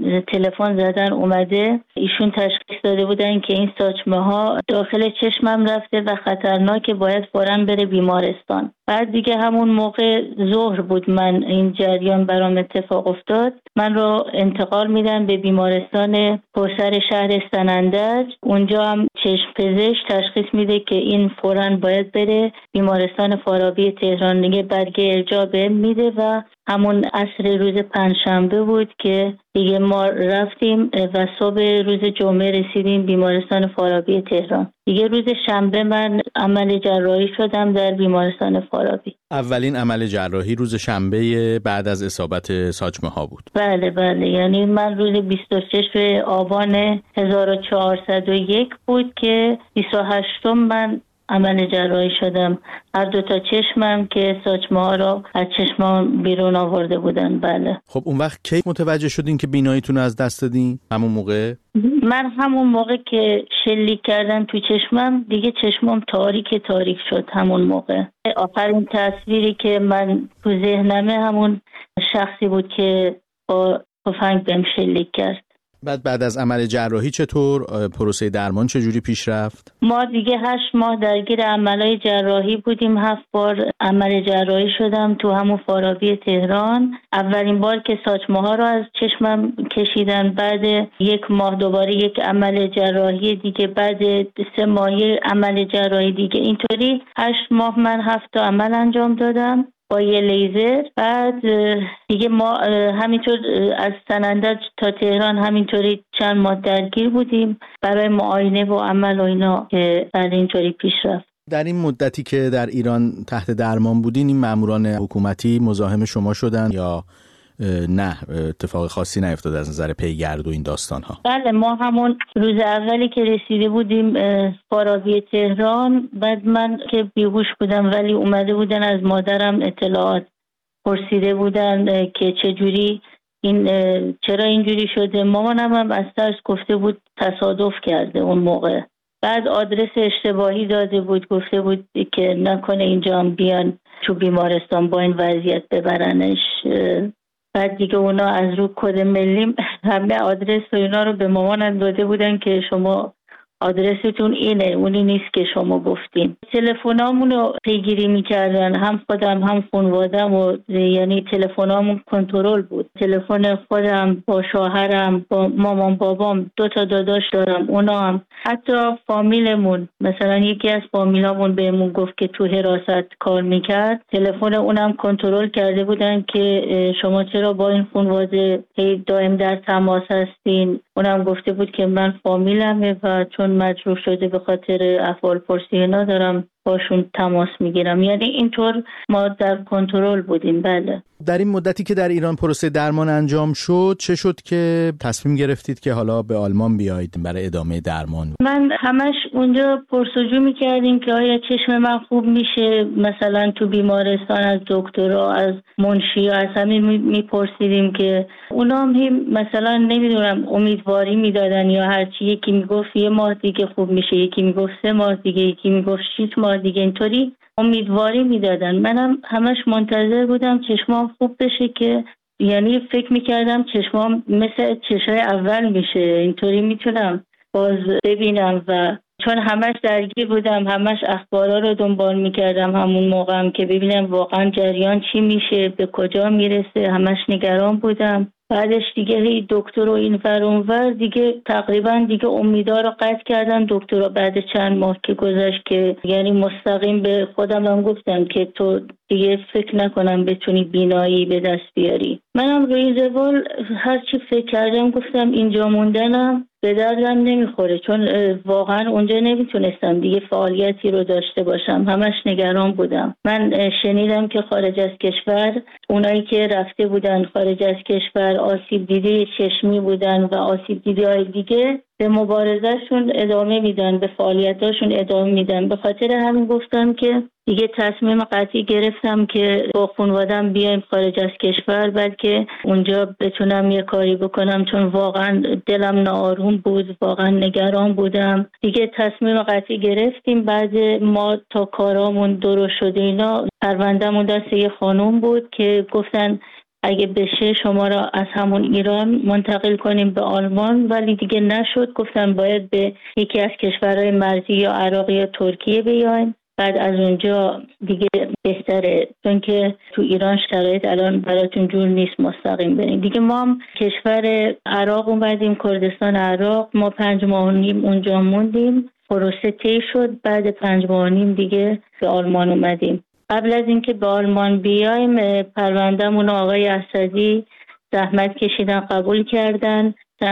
تلفن زدن اومده، ایشون تشخیص داده بودن که این ساچمه ها داخل چشمم رفته و خطرناکه، باید فوراً بره بیمارستان. بعد دیگه همون موقع ظهر بود من این جریان برام اتفاق افتاد. من رو انتقال میدن به بیمارستان کوثر شهر سنندج. اونجا هم چشم پزشک تشخیص میده که این فوراً باید بره بیمارستان فارابی تهران. دیگه برگه ارجاع بهم میده و همون عصر روز پنجشنبه بود که دیگه ما رفتیم و صبح روز جمعه رسیدیم بیمارستان فارابی تهران. دیگه روز شنبه من عمل جراحی شدم در بیمارستان فارابی. اولین عمل جراحی روز شنبه بعد از اصابت ساچمه ها بود؟ بله بله، یعنی من روز 26 آبان 1401 بود که 28 من عمل جراحی شدم. هر دو تا چشمم که ساچمه ها را از چشمام بیرون آورده بودن. بله. خب اون وقت کی متوجه شدین که بیناییتون از دست دادین؟ همون موقع؟ من همون موقع که شلیک کردن تو چشمم دیگه چشمم تاریک شد. همون موقع آخرین تصویری که من تو ذهنمه همون شخصی بود که با تفنگ بهم شلیک کرد. بعد از عمل جراحی چطور؟ پروسه درمان چجوری پیش رفت؟ ما دیگه 8 ماه درگیر عملهای جراحی بودیم. 7 بار عمل جراحی شدم تو همون فارابی تهران. اولین بار که ساچمه ها رو از چشمم کشیدن، بعد 1 ماه دوباره یک عمل جراحی دیگه، بعد 3 ماهی عمل جراحی دیگه. اینطوری 8 ماه من 7 تا عمل انجام دادم با یه لیزر. بعد دیگه ما همینطور از سنندج تا تهران همینطوری چند ماه درگیر بودیم برای معاینه و عمل و اینا که بعد اینطوری پیش رفت. در این مدتی که در ایران تحت درمان بودین این ماموران حکومتی مزاحم شما شدن یا نه اتفاق خاصی نیفتاد از نظر پیگرد و این داستان ها؟ بله، ما همون روز اولی که رسیده بودیم فارابی تهران، بعد من که بیهوش بودم ولی اومده بودن از مادرم اطلاعات پرسیده بودن که چجوری چرا اینجوری شده. مامانم هم از ترس گفته بود تصادف کرده اون موقع. بعد آدرس اشتباهی داده بود، گفته بود که نکنه اینجا هم بیان تو بیمارستان با این وضعیت ببرنش. بعد دیگه اونا از رو کد ملی همه آدرس و اینا رو به مامانم داده بودن که شما آدرستون اینه، اونی نیست که شما گفتین. تلفنامون رو پیگیری میکردن، هم خودم هم خانوادم و یعنی تلفنامون کنترل بود. تلفن خودم با شوهرم با مامان بابام 2 تا داداش دارم، اونا هم حتی فامیلمون، مثلا یکی از فامیلامون بهمون گفت که تو حراست کار میکرد، تلفن اونم کنترل کرده بودن که شما چرا با این خانواده دائم در تماس هستین. اونم گفته بود که من فامیلمه و چون مجروح شده به خاطر احوال پرسی اینا دارم باشون تماس میگیرم. یعنی اینطور ما در کنترل بودیم. بله. در این مدتی که در ایران پروسه درمان انجام شد چه شد که تصمیم گرفتید که حالا به آلمان بیایید برای ادامه درمان؟ من همش اونجا پرسجو میکردیم که آیا چشم من خوب میشه، مثلا تو بیمارستان از دکترها از منشی از همین میپرسیدیم که اونا هم مثلا نمیدونم امیدواری میدادن یا هرچی. یکی میگفت 1 ماه دیگه خوب میشه، یکی میگفت 3 ماه دیگه، یکی میگفت 6 ماه دیگه. اینطوری امیدواری میدادن. منم همش منتظر بودم چشمام خوب بشه که یعنی فکر میکردم چشمام مثل چشمای اول میشه، اینطوری میتونم باز ببینم. و چون همش درگیر بودم، همش اخبارا رو دنبال میکردم همون موقع هم که ببینم واقعا جریان چی میشه، به کجا میرسه، همش نگران بودم. بعدش دیگه دکتر و این ور اون ور دیگه تقریبا دیگه امیدا رو قطع کردن. دکترها بعد چند ماه که گذشت که یعنی مستقیم به خودم هم گفتم که تو دیگه فکر نکنم بتونی بینایی به دست بیاری. منم روی زبال هر چی فکر کردم گفتم اینجا موندنم به دردم نمیخوره، چون واقعا اونجا نمیتونستم دیگه فعالیتی رو داشته باشم. همش نگران بودم. من شنیدم که خارج از کشور اونایی که رفته بودن خارج از کشور آسیب دیده چشمی بودن و آسیب دیده های دیگه به مبارزهشون ادامه میدن، به فعالیتاشون ادامه میدن. به خاطر همین گفتم که دیگه تصمیم قطعی گرفتم که با خانواده‌ام بیایم خارج از کشور، بلکه اونجا بتونم یه کاری بکنم، چون واقعا دلم ناآروم بود، واقعا نگران بودم. دیگه تصمیم قطعی گرفتیم. بعد ما تا کارامون درست شده اینا پرونده‌مون دست یه خانم بود که گفتن اگه بشه شما را از همون ایران منتقل کنیم به آلمان، ولی دیگه نشد. گفتن باید به یکی از کشورهای مرزی یا عراق یا ترکیه بیایم، بعد از اونجا دیگه بهتره، چون که تو ایران شرایط الان براتون جور نیست مستقیم بریم. دیگه ما هم کشور عراق اومدیم، کردستان عراق. ما 5 ماه و نیم اونجا موندیم، پروسه طی شد. بعد 5 ماه و نیم دیگه به آلمان اومدیم. قبل از اینکه به آلمان بیایم پروندهمون آقای اسدی زحمت کشیدن قبول کردن.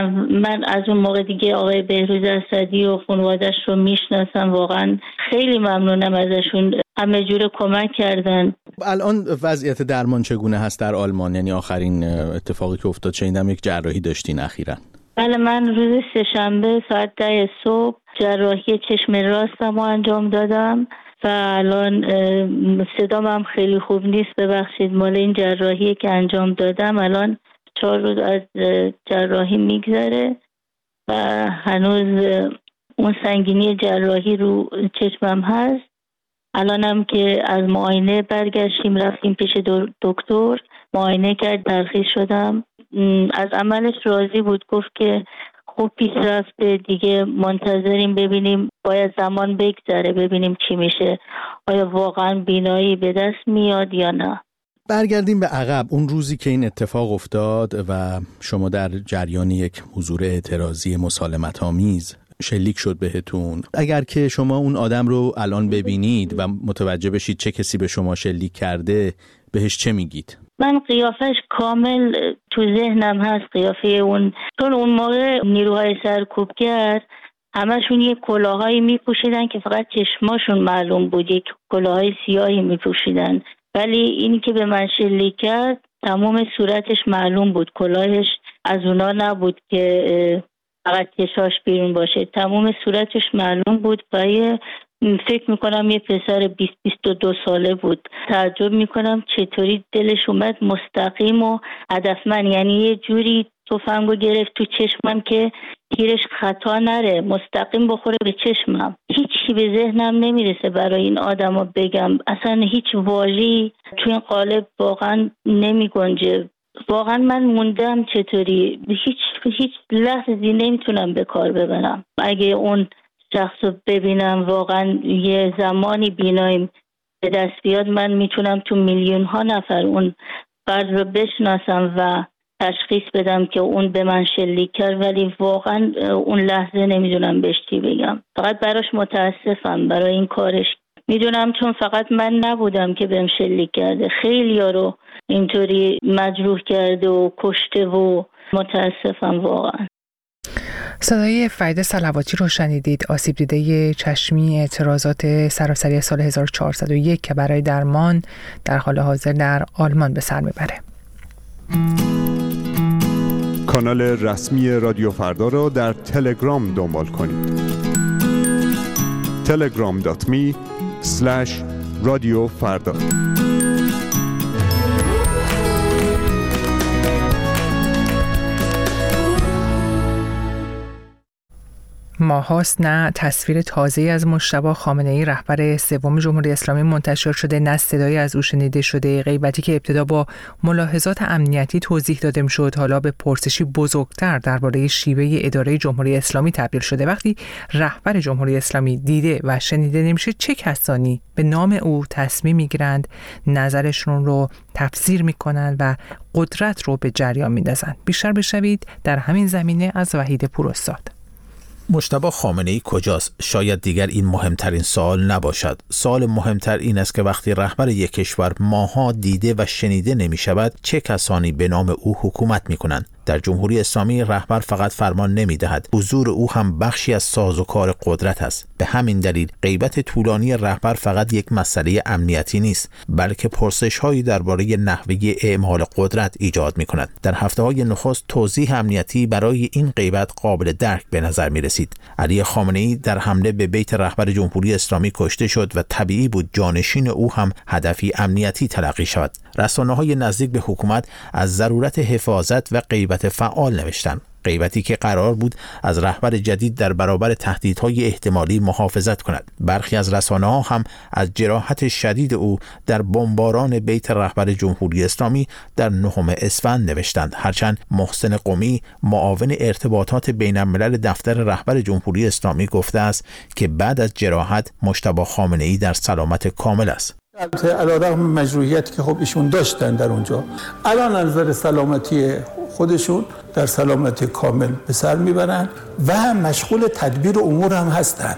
من از اون موقع دیگه آقای بهروز اسدی و خانواده‌اش رو میشناسم، واقعا خیلی ممنونم ازشون، همه جور کمک کردن. الان وضعیت درمان چگونه هست در آلمان؟ یعنی آخرین اتفاقی که افتاد شنیدم یک جراحی داشتین اخیراً. بله، من روز 3 شنبه ساعت 10 صبح جراحی چشم راستم رو انجام دادم و الان صدام هم خیلی خوب نیست، ببخشید، مال این جراحی که انجام دادم. الان 4 روز از جراحی میگذره و هنوز اون سنگینی جراحی رو چشمم هست. الانم که از معاینه برگشتیم رفتیم پیش دکتر، معاینه کرد، ترخیص شدم. از عملش راضی بود، گفت که خوب پیش رفته، دیگه منتظریم ببینیم، باید زمان بگذره ببینیم چی میشه، آیا واقعا بینایی به دست میاد یا نه. برگردیم به عقب، اون روزی که این اتفاق افتاد و شما در جریان یک حضور اعتراضی مسالمت‌آمیز شلیک شد بهتون، اگر که شما اون آدم رو الان ببینید و متوجه بشید چه کسی به شما شلیک کرده، بهش چه میگید؟ من قیافش کامل تو ذهنم هست، قیافه اون، چون اون موقع نیروهای سرکوبگر همشون یه کلاهایی میپوشیدن که فقط چشماشون معلوم بود، یک کلاهای سیاهی میپوشیدن، ولی اینی که به من شلیک کرد تمام صورتش معلوم بود، کلاهش از اونا نبود که فقط چشاش بیرون باشه، تمام صورتش معلوم بود و فکر میکنم یه پسر 20-22 ساله بود. تعجب میکنم چطوری دلش اومد مستقیم و هدفمند، یعنی یه جوری تفنگو گرفت تو چشمم که تیرش خطا نره، مستقیم بخوره به چشمم. هیچی به ذهنم نمیرسه برای این آدمو بگم، اصلا هیچ واژه‌ای تو این قالب واقعا نمیگنجه. واقعا من موندم چطوری، هیچ لحظه‌ای نمیتونم به کار ببرم. اگه اون شخص رو ببینم واقعا یه زمانی بیناییم به دست بیاد، من میتونم تو میلیون ها نفر اون فرد رو بشناسم و تشخیص بدم که اون به من شلیک کرد، ولی واقعا اون لحظه نمیدونم بهش چی بگم. فقط براش متاسفم برای این کارش. میدونم چون فقط من نبودم که بهم شلیک کرده، خیلی‌ها رو اینطوری مجروح کرده و کشته و متاسفم واقعا. صدای فرید صلواتی رو شنیدید، آسیب دیده چشمی اعتراضات سراسری سال 1401 که برای درمان در حال حاضر در آلمان به سر میبره. کانال رسمی رادیو فردا را در تلگرام دنبال کنید. telegram.me/رادیو فردا. ماهاست نه تصویر تازه‌ای از مجتبی خامنه‌ای رهبر سوم جمهوری اسلامی منتشر شده، نه صدایی از او شنیده شده. غیبتی که ابتدا با ملاحظات امنیتی توضیح داده می‌شد، حالا به پرسشی بزرگتر درباره شیوه اداره جمهوری اسلامی تبدیل شده. وقتی رهبر جمهوری اسلامی دیده و شنیده نمیشه، چه کسانی به نام او تصمیم میگیرند، نظرشون رو تفسیر میکنن و قدرت رو به جریان میندازن؟ بیشتر بشنوید در همین زمینه از وحید پوراستاد. مجتبی خامنه‌ای کجاست؟ شاید دیگر این مهمترین سوال نباشد. سوال مهمتر این است که وقتی رهبر یک کشور ماها دیده و شنیده نمی شود، چه کسانی به نام او حکومت می کنند؟ در جمهوری اسلامی رهبر فقط فرمان نمی دهد، حضور او هم بخشی از سازوکار قدرت است. به همین دلیل غیبت طولانی رهبر فقط یک مسئله امنیتی نیست، بلکه پرسش هایی درباره نحوه اعمال قدرت ایجاد می کند. در هفته‌های نخست توضیح امنیتی برای این غیبت قابل درک به نظر می رسید. علی خامنه‌ای در حمله به بیت رهبر جمهوری اسلامی کشته شد و طبیعی بود جانشین او هم هدفی امنیتی تلقی شود. رسانه‌های نزدیک به حکومت از ضرورت حفاظت و غیبت فعال نوشتند. غیبتی که قرار بود از رهبر جدید در برابر تهدیدهای احتمالی محافظت کند. برخی از رسانه‌ها هم از جراحت شدید او در بمباران بیت رهبر جمهوری اسلامی در 9 اسفند نوشتند. هرچند محسن قمی، معاون ارتباطات بین الملل دفتر رهبر جمهوری اسلامی، گفته است که بعد از جراحت مجتبی خامنه‌ای در سلامت کامل است. البته علیرغم مجروحیتی که خب ایشون داشتن در اونجا، الان از نظر سلامتی خودشون در سلامتی کامل به سر میبرن و مشغول تدبیر امور هم هستن.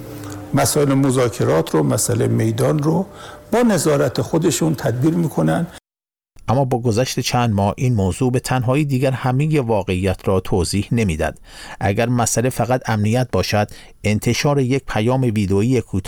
مسائل مذاکرات رو، مسئله میدان رو با نظارت خودشون تدبیر میکنن. اما با گذشت چند ماه این موضوع به تنهایی دیگر همه واقعیت را توضیح نمیداد. اگر مسئله فقط امنیت باشد، انتشار یک پیام ویدئویی کوتاه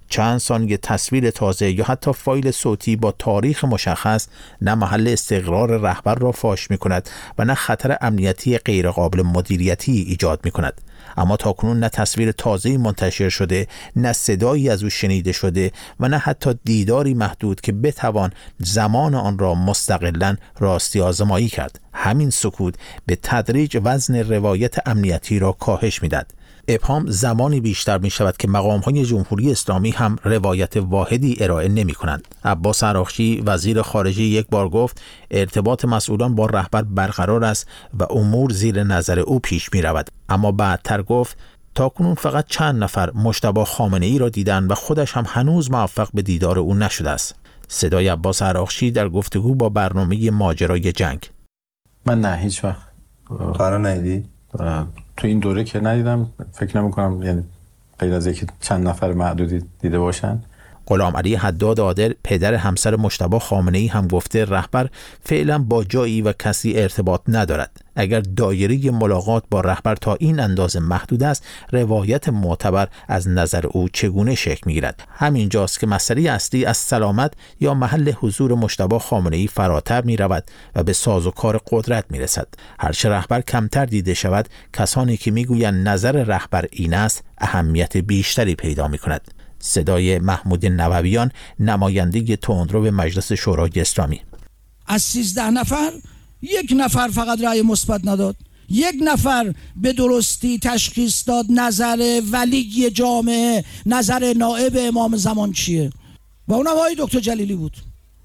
چند ثانیه تصویر تازه یا حتی فایل صوتی با تاریخ مشخص نه محل استقرار رهبر را فاش می‌کند و نه خطر امنیتی غیرقابل مدیریتی ایجاد می‌کند. اما تاکنون نه تصویر تازه‌ای منتشر شده، نه صدایی از او شنیده شده و نه حتی دیداری محدود که بتوان زمان آن را مستقلاً راستی آزمایی کرد. همین سکوت به تدریج وزن روایت امنیتی را کاهش می‌دهد. ابهام زمانی بیشتر می شود که مقام‌های جمهوری اسلامی هم روایت واحدی ارائه نمی کنند. عباس عراقچی وزیر خارجه یک بار گفت ارتباط مسئولان با رهبر برقرار است و امور زیر نظر او پیش می رود. اما بعدتر گفت تاکنون فقط چند نفر مجتبی خامنه‌ای را دیدند و خودش هم هنوز موفق به دیدار او نشده است. صدای عباس عراقچی در گفتگو با برنامه ماجرای جنگ. من نه هیچ وقت قرار ندیدی؟ تو این دوره که ندیدم، فکر نمی کنم، یعنی غیر از یکی چند نفر معدودی دیده باشن. غلام علی حداد عادل پدر همسر مجتبی خامنه‌ای هم گفته رهبر فعلا با جایی و کسی ارتباط ندارد. اگر دایره ملاقات با رهبر تا این اندازه محدود است، روایت معتبر از نظر او چگونه شکل می‌گیرد؟ همینجاست که مسئله اصلی از سلامت یا محل حضور مجتبی خامنه‌ای فراتر می‌رود و به سازوکار قدرت می‌رسد. هرچه رهبر کمتر دیده شود، کسانی که می‌گویند نظر رهبر این است، اهمیت بیشتری پیدا می‌کند. صدای محمود نوویان، نماینده تندرو به مجلس شورای اسلامی: از 13 نفر 1 نفر فقط رأی مثبت نداد، 1 نفر به درستی تشخیص داد نظر ولی جامعه، نظر نائب امام زمان چیه و اونم آقای دکتر جلیلی بود.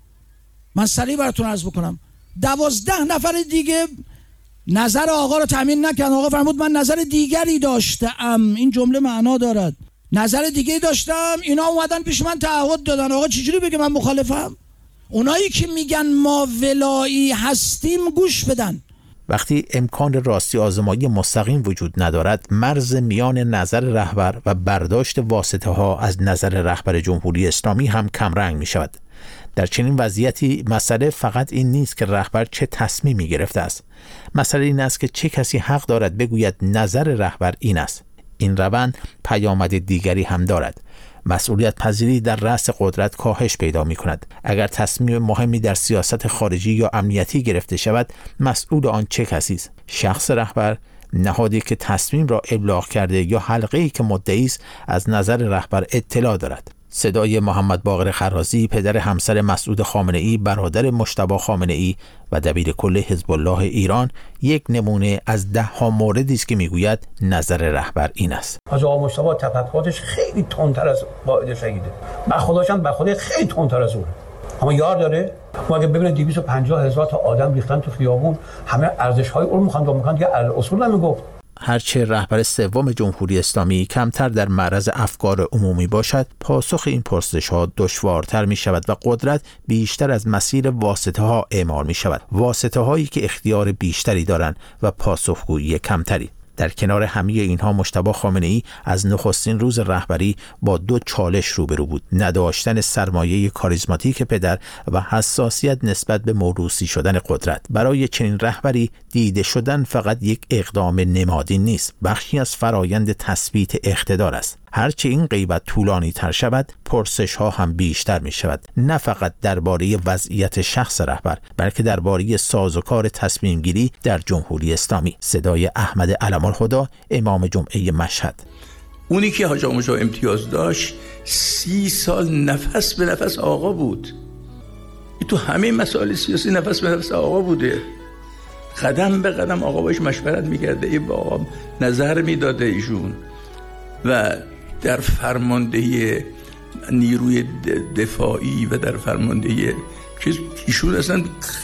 من سریع براتون عرض بکنم 12 نفر دیگه نظر آقا رو تامین نکردن. آقا فرمود من نظر دیگری داشتم. این جمله معنا دارد. نظر دیگه داشتم، اینا اومدن پیش من تعهد دادن. آقا چجوری بگه من مخالفم؟ اونایی که میگن ما ولایی هستیم گوش بدن. وقتی امکان راستی آزمایی مستقیم وجود ندارد، مرز میان نظر رهبر و برداشت واسطه ها از نظر رهبر جمهوری اسلامی هم کمرنگ می شود. در چنین وضعیتی مسئله فقط این نیست که رهبر چه تصمیمی گرفته است. مسئله این است که چه کسی حق دارد بگوید نظر رهبر این است. این روند پیامد دیگری هم دارد. مسئولیت پذیری در رأس قدرت کاهش پیدا می کند. اگر تصمیم مهمی در سیاست خارجی یا امنیتی گرفته شود، مسئول آن چه کسی است؟ شخص رهبر، نهادی که تصمیم را ابلاغ کرده یا حلقه‌ای که مدعی است از نظر رهبر اطلاع دارد؟ صدای محمد باقر خرازی، پدر همسر مسعود خامنه‌ای، برادر مجتبی خامنه‌ای و دبیر کل حزب الله ایران، یک نمونه از 10 موردی است که میگوید نظر رهبر این است. حاج آقا مجتبی تفکراتش خیلی تندتر از واحد شهیده. من خودشم به خودی خیلی تندتر از اونه. اما یار داره. ما اگه ببینید 250,000 تا آدم ریختن تو خیابون، همه ارزش‌های اون میخوان دیگه اصول نمیگفت. هرچه رهبر سوم جمهوری اسلامی کمتر در معرض افکار عمومی باشد، پاسخ این پرسش‌ها دشوارتر می شود و قدرت بیشتر از مسیر واسطه ها اعمال می شود. واسطه هایی که اختیار بیشتری دارند و پاسخگویی کمتری. در کنار همه اینها مجتبی خامنه‌ای از نخستین روز رهبری با 2 چالش روبرو بود: نداشتن سرمایه کاریزماتیک پدر و حساسیت نسبت به موروثی شدن قدرت. برای چنین رهبری دیده شدن فقط یک اقدام نمادی نیست، بخشی از فرایند تثبیت اقتدار است. هرچه این غیبت طولانی تر شود، پرسش ها هم بیشتر می شود، نه فقط درباره وضعیت شخص رهبر، بلکه درباره سازوکار تصمیم گیری در جمهوری اسلامی. صدای احمد علم‌الهدی، امام جمعه مشهد: اونی که حاج آقا امتیاز داشت 30 سال نفس به نفس آقا بود. تو همه مسائل سیاسی نفس به نفس آقا بوده. قدم به قدم آقا باش مشورت می‌کرده، ای با آقا نظر میداده ایشون. و در فرماندهی نیروی دفاعی و در فرماندهی ایشون اصلا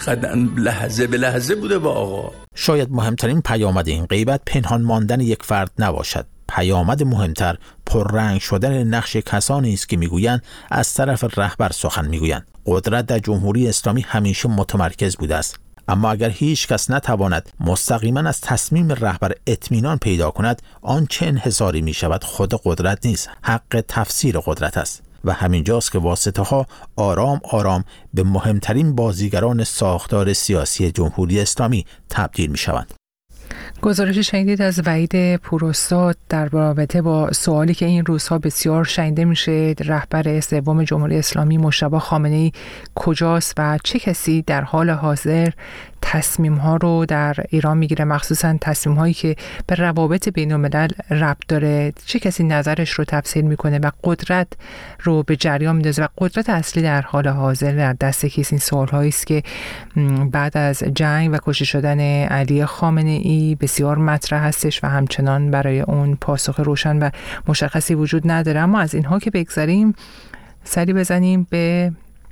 لحظه به لحظه بوده با آقا. شاید مهمترین پیامد این غیبت پنهان ماندن یک فرد نباشد. پیامد مهمتر پررنگ شدن نقش کسانی است که میگویند از طرف رهبر سخن میگویند. قدرت در جمهوری اسلامی همیشه متمرکز بوده است، اما اگر هیچ کس نتواند مستقیما از تصمیم رهبر اطمینان پیدا کند، آن چه انحصاری می شود خود قدرت نیست، حق تفسیر قدرت است. و همینجاست که واسطه ها آرام آرام به مهمترین بازیگران ساختار سیاسی جمهوری اسلامی تبدیل می شوند. گزارش شنیدید از وحید پوراستاد در رابطه با سوالی که این روزها بسیار شنیده میشه: رهبر سوم جمهوری اسلامی مجتبی خامنه‌ای کجاست و چه کسی در حال حاضر تصمیم ها رو در ایران میگیره، مخصوصا تصمیم هایی که به روابط بین الملل ربط داره؟ چه کسی نظرش رو تفسیر میکنه و قدرت رو به جریان میندازه و قدرت اصلی در حال حاضر در دست کیست؟ این سوال هایی است که بعد از جنگ و کشته شدن علی خامنه‌ای بسیار مطرح هستش و همچنان برای اون پاسخ روشن و مشخصی وجود نداره. اما از اینها که بگذاریم، سری بزنیم به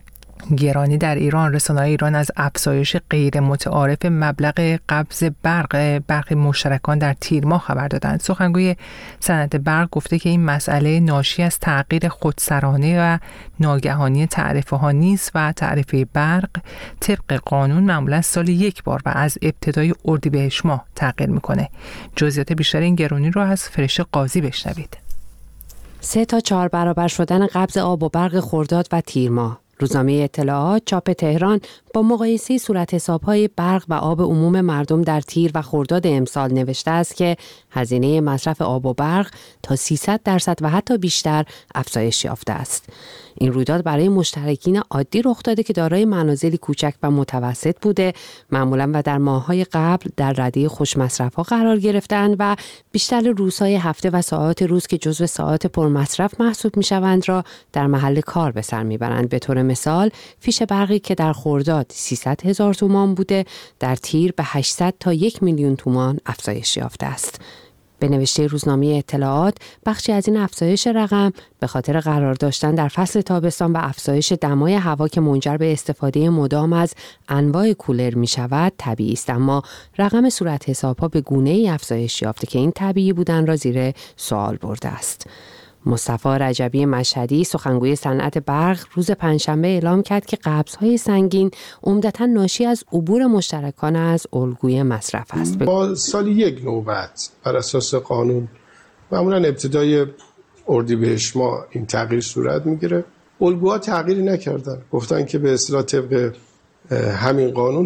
گرانی در ایران. رسانه‌های ایران از افزایش غیر متعارف مبلغ قبض برخی مشترکان در تیر ماه خبر دادند. سخنگوی صنعت برق گفته که این مسئله ناشی از تغییر خودسرانه و ناگهانی تعرفه ها نیست و تعرفه برق طبق قانون معمولا سال یک بار و از ابتدای اردیبهشت ماه تغییر میکنه. جزئیات بیشتر این گرانی رو از فرشته قاضی بشنوید. 3 تا 4 برابر شدن قبض آب و برق خرداد و تیر ماه. روزنامه اطلاعات چاپ تهران با مقایسه صورت حساب‌های برق و آب عموم مردم در تیر و خرداد امسال نوشته است که هزینه مصرف آب و برق تا 300% و حتی بیشتر افزایش یافته است. این رویداد برای مشترکین عادی رخ داده که دارای منازلی کوچک و متوسط بوده، معمولاً و در ماه‌های قبل در رده خوش مصرف‌ها قرار گرفتند و بیشتر روزهای هفته و ساعات روز که جزو ساعات پرمصرف محسوب می‌شوند را در محل کار به سر می‌برند. به طور مثال فیش برقی که در خرداد 300,000 تومان بوده، در تیر به 800 تا 1 میلیون تومان افزایش یافته است. به نوشته روزنامه اطلاعات، بخشی از این افزایش رقم به خاطر قرار داشتن در فصل تابستان و افزایش دمای هوا که منجر به استفاده مدام از انواع کولر می شود طبیعی است، اما رقم صورت حساب‌ها به گونه‌ای افزایش یافته که این طبیعی بودن را زیر سوال برده است. مصطفی رجبی مشهدی، سخنگوی صنعت برق، روز پنجشنبه اعلام کرد که قبض‌های سنگین عمدتاً ناشی از عبور مشترکان از الگوی مصرف است. با سال یک نوبت بر اساس قانون معمولاً ابتدای اردیبهشت ماه این تغییر صورت میگیره. الگوها تغییری نکردن، گفتن که به اصطلاح طبق همین قانون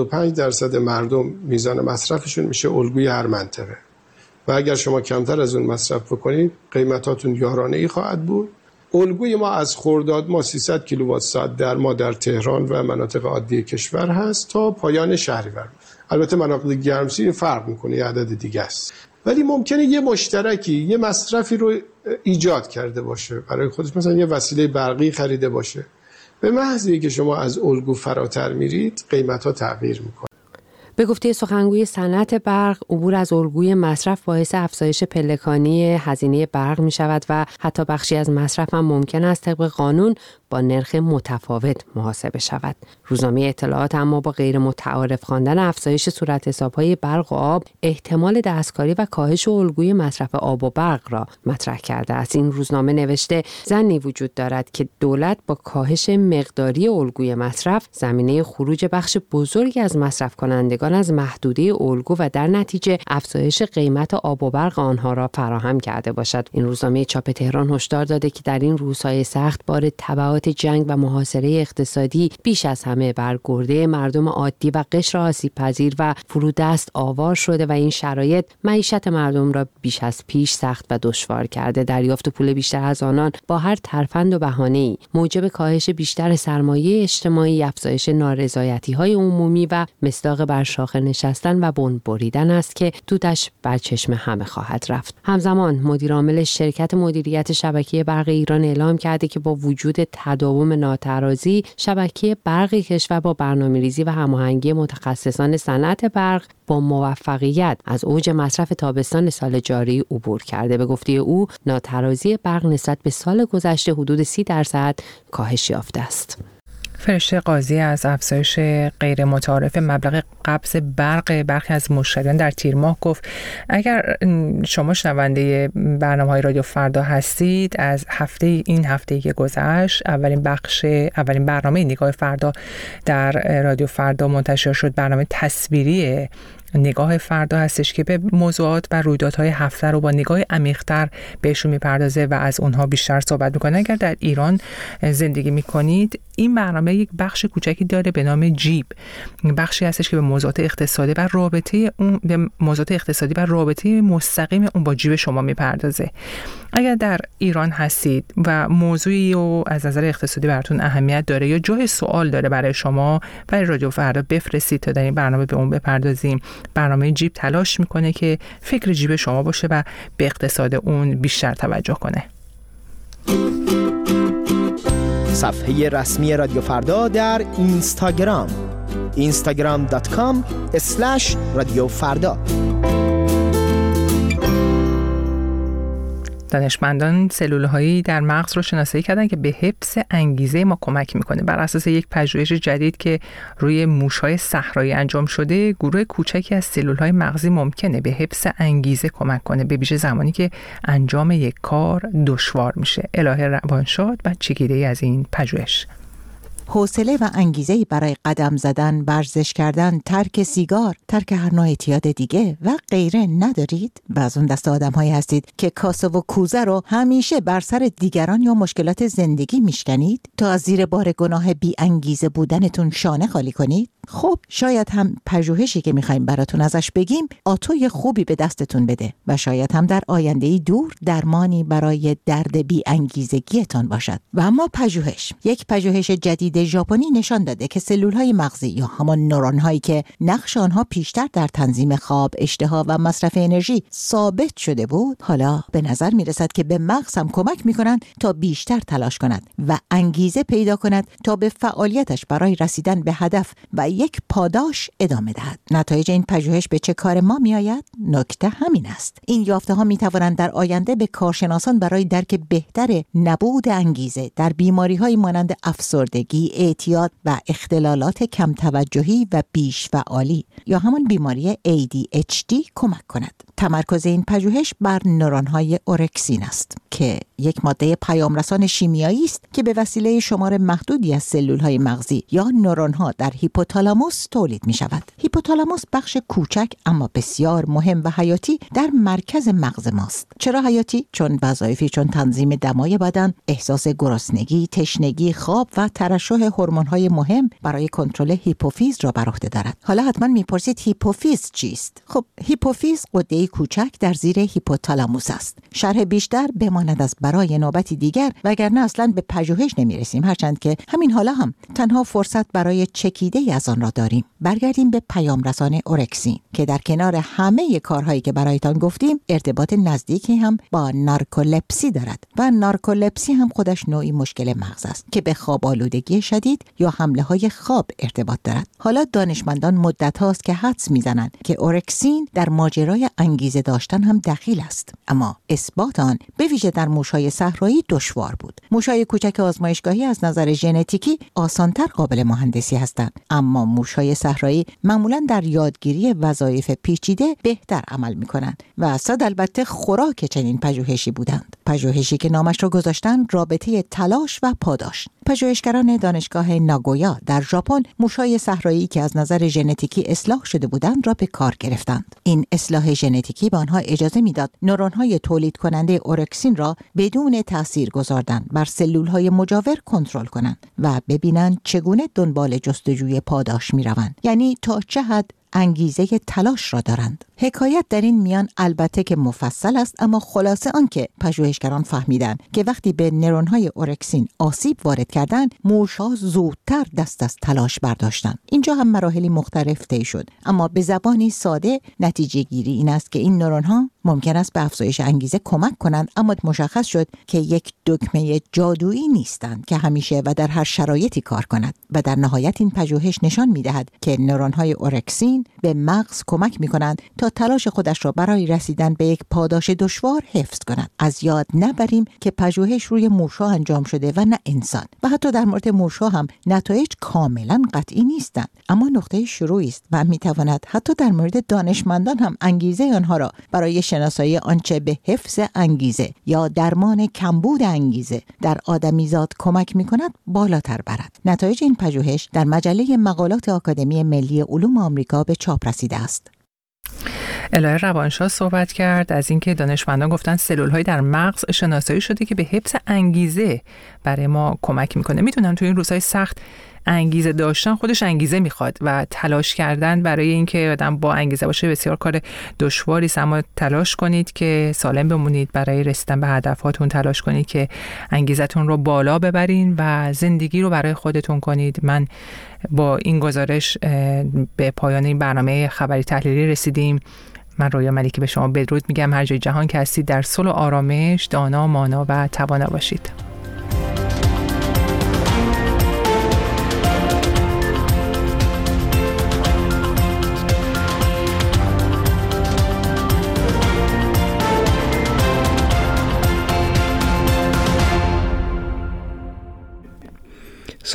75% مردم میزان مصرفشون میشه الگوی هر منطقه و اگر شما کمتر از اون مصرف بکنید قیمتاتون یارانه‌ای خواهد بود. الگوی ما از خرداد ما 300 کیلووات ساعت در ما در تهران و مناطق عادی کشور هست تا پایان شهریور. البته مناطق گرمسیر فرق میکنه، یه عدد دیگه است، ولی ممکنه یه مشترکی یه مصرفی رو ایجاد کرده باشه برای خودش، مثلا یه وسیله برقی خریده باشه، به محض اینکه شما از الگو فراتر میرید قیمت‌ها تغییر میکنه. به گفته سخنگوی صنعت برق، عبور از الگوی مصرف باعث افزایش پلکانی هزینه برق می شود و حتی بخشی از مصرف هم ممکن است طبق قانون با نرخ متفاوت محاسبه شود. روزنامه اطلاعات اما با غیر متعارف خواندن افزایش صورت حساب‌های برق و آب احتمال دستکاری و کاهش الگوی مصرف آب و برق را مطرح کرده است. این روزنامه نوشته ظنی وجود دارد که دولت با کاهش مقداری الگوی مصرف زمینه خروج بخش بزرگی از مصرف کنندگان از محدوده الگو و در نتیجه افزایش قیمت آب و برق آنها را فراهم کرده باشد. این روزنامه چاپ تهران هشدار داده که در این روزهای سخت بار تبعات جنگ و محاصره اقتصادی بیش از همه بر گرده مردم عادی و قشر آسیب پذیر و فرودست آوار شده و این شرایط معیشت مردم را بیش از پیش سخت و دشوار کرده. دریافت پول بیشتر از آنان با هر ترفند و بهانه‌ای موجب کاهش بیشتر سرمایه اجتماعی، افزایش نارضایتی‌های عمومی و مصداق بر شاخه نشستن و بن بریدن است که دودش بر چشم همه خواهد رفت. همزمان مدیر عامل شرکت مدیریت شبکه برق ایران اعلام کرده که با وجود تداوم ناترازی شبکه برق کشور با برنامه‌ریزی و هماهنگی متخصصان صنعت برق با موفقیت از اوج مصرف تابستان سال جاری عبور کرده. به گفته او ناترازی برق نسبت به سال گذشته حدود 30% کاهش یافته است. فرشته قاضی از افزایش غیر متعارف مبلغ قبض برق برخی از مشتریان در تیر ماه گفت اگر شما شنونده برنامه‌های رادیو فردا هستید، از این هفته که گذشت اولین برنامه نگاه فردا در رادیو فردا منتشر شد، برنامه تصویری نگاه فردا هستش که به موضوعات و رویدادهای هفته رو با نگاه عمیق‌تر بهشون میپردازه و از اونها بیشتر صحبت میکنه. اگر در ایران زندگی میکنید، این برنامه یک بخش کوچکی داره به نام جیب. بخشی هستش که به موضوعات اقتصادی و رابطه مستقیم اون با جیب شما میپردازه. اگر در ایران هستید و موضوعی رو از نظر اقتصادی براتون اهمیت داره یا جای سوال داره برای شما، برای رادیو فردا بفرستید تا در این برنامه به اون بپردازیم. برنامه جیب تلاش میکنه که فکر جیب شما باشه و به اقتصاد اون بیشتر توجه کنه. صفحه رسمی رادیو فردا در اینستاگرام instagram.com/رادیو فردا. دانشمندان سلول‌هایی در مغز رو شناسایی کردن که به حفظ انگیزه ما کمک میکنه. بر اساس یک پژوهش جدید که روی موش‌های صحرایی انجام شده، گروه کوچکی از سلول‌های مغزی ممکنه به حفظ انگیزه کمک کنه، به ویژه زمانی که انجام یک کار دشوار میشه. الهه روانشاد و چگیری از این پژوهش. حوصله و انگیزه برای قدم زدن، ورزش کردن، ترک سیگار، ترک هر نوع اعتیاد دیگه و غیره ندارید؟ و از اون دست آدم‌هایی هستید که کاسه و کوزه رو همیشه بر سر دیگران یا مشکلات زندگی میشکنید تا از زیر بار گناه بی انگیزه بودنتون شانه خالی کنید؟ خب شاید هم پژوهشی که میخوایم براتون ازش بگیم آتوی خوبی به دستتون بده و شاید هم در آینده‌ای دور درمانی برای درد بی انگیزگیتان باشد. و اما یک پژوهش جدید ژاپنی نشان داده که سلول‌های مغزی یا همان نورون‌هایی که نقش آنها پیشتر در تنظیم خواب، اشتها و مصرف انرژی ثابت شده بود، حالا به نظر میرسد که به مغز هم کمک میکنند تا بیشتر تلاش کند و انگیزه پیدا کند تا به فعالیتش برای رسیدن به هدف و یک پاداش ادامه دهد. نتایج این پژوهش به چه کار ما میآید؟ نکته همین است. این یافته‌ها میتوانند در آینده به کارشناسان برای درک بهتر نبود انگیزه در بیماری‌های مانند افسردگی، اعتیاد و اختلالات کم توجهی و بیش فعالی یا همان بیماری ADHD کمک کند. تمرکز این پژوهش بر نورون‌های اورکسین است که یک ماده پیامرسان شیمیایی است که به وسیله شمار محدودی از سلول‌های مغزی یا نورون‌ها در هیپوتالاموس تولید می‌شود. هیپوتالاموس بخش کوچک اما بسیار مهم و حیاتی در مرکز مغز ماست. چرا حیاتی؟ چون وظایفی چون تنظیم دمای بدن، احساس گرسنگی، تشنگی، خواب و ترشح هورمون‌های مهم برای کنترل هیپوفیز را بر عهده دارد. حالا حتما می‌پرسید هیپوفیز چیست؟ خب هیپوفیز غده کوچک در زیر هیپوتالاموس است. شرح بیشتر بماند از برای نوبتی دیگر وگرنه اصلا به پژوهش نمی‌رسیم، هرچند که همین حالا هم تنها فرصت برای چکیده از آن را داریم. برگردیم به پیامرسان اورکسین که در کنار همه کارهایی که برایتان گفتیم ارتباط نزدیکی هم با نارکولپسی دارد و نارکولپسی هم خودش نوعی مشکل مغز است که به خواب آلودگی شدید یا حمله‌های خواب ارتباط دارد. حالا دانشمندان مدت هاست که حدس میزنند که اورکسین در ماجرای انگیزه داشتن هم دخیل است، اما اثبات آن به ویژه در موش‌های صحرایی دشوار بود. موش‌های کوچک آزمایشگاهی از نظر ژنتیکی آسان‌تر قابل مهندسی هستند، اما موش‌های صحرایی معمولاً در یادگیری وظایف پیچیده بهتر عمل می‌کنند و صد البته خوراک چنین پژوهشی بودند. پژوهشی که نامش را گذاشتن رابطه تلاش و پاداش. پژوهشگران دانشگاه ناگویا در ژاپن موش‌های صحرایی که از نظر ژنتیکی اصلاح شده بودند را به کار گرفتند. این اصلاح ژنتیکی به آنها اجازه میداد نورون‌های تولید کننده اورکسین را بدون تأثیر گذاردن بر سلول‌های مجاور کنترل کنند و ببینند چگونه دنبال جستجوی پاداش می‌روند، یعنی تا چه حد انگیزه تلاش را دارند. حکایت در این میان البته که مفصل است، اما خلاصه آنکه پژوهشگران فهمیدند که وقتی به نورون‌های اورکسین آسیب وارد کردند، موش‌ها زودتر دست از تلاش برداشتند. اینجا هم مراحلی مختلف طی شد، اما به زبانی ساده نتیجه گیری این است که این نورون‌ها ممکن است به افزایش انگیزه کمک کنند، اما مشخص شد که یک دکمه جادویی نیستند که همیشه و در هر شرایطی کار کند و در نهایت این پژوهش نشان می‌دهد که نورون‌های اورکسین به مغز کمک می‌کنند تا تلاش خودش را برای رسیدن به یک پاداش دشوار حفظ کند. از یاد نبریم که پژوهش روی موش‌ها انجام شده و نه انسان، و حتی در مورد موش‌ها هم نتایج کاملا قطعی نیستند، اما نقطه شروعی است و می‌تواند حتی در مورد دانشمندان هم انگیزه آنها را برای شناسایی آنچه به حفظ انگیزه یا درمان کمبود انگیزه در آدمیزاد کمک می‌کند بالاتر برد. نتایج این پژوهش در مجله مقالات آکادمی ملی علوم آمریکا به چاپ رسیده است. الهه روانشاه صحبت کرد از اینکه دانشمندان گفتن سلول‌های در مغز شناسایی شده که به حفظ انگیزه برای ما کمک میکنه. میتونم تو این روزهای سخت انگیزه داشتن خودش انگیزه میخواد و تلاش کردن برای اینکه آدم با انگیزه باشه بسیار کار دشواری است، اما تلاش کنید که سالم بمونید، برای رسیدن به هدفاتون تلاش کنید که انگیزتون رو بالا ببرین و زندگی رو برای خودتون کنید. من با این گزارش به پایان این برنامه خبری تحلیلی رسیدیم. من رویا ملیکی به شما بدرود میگم. هر جای جهان که هستید در صلح و آرامش دانا، مانا و توانا باشید.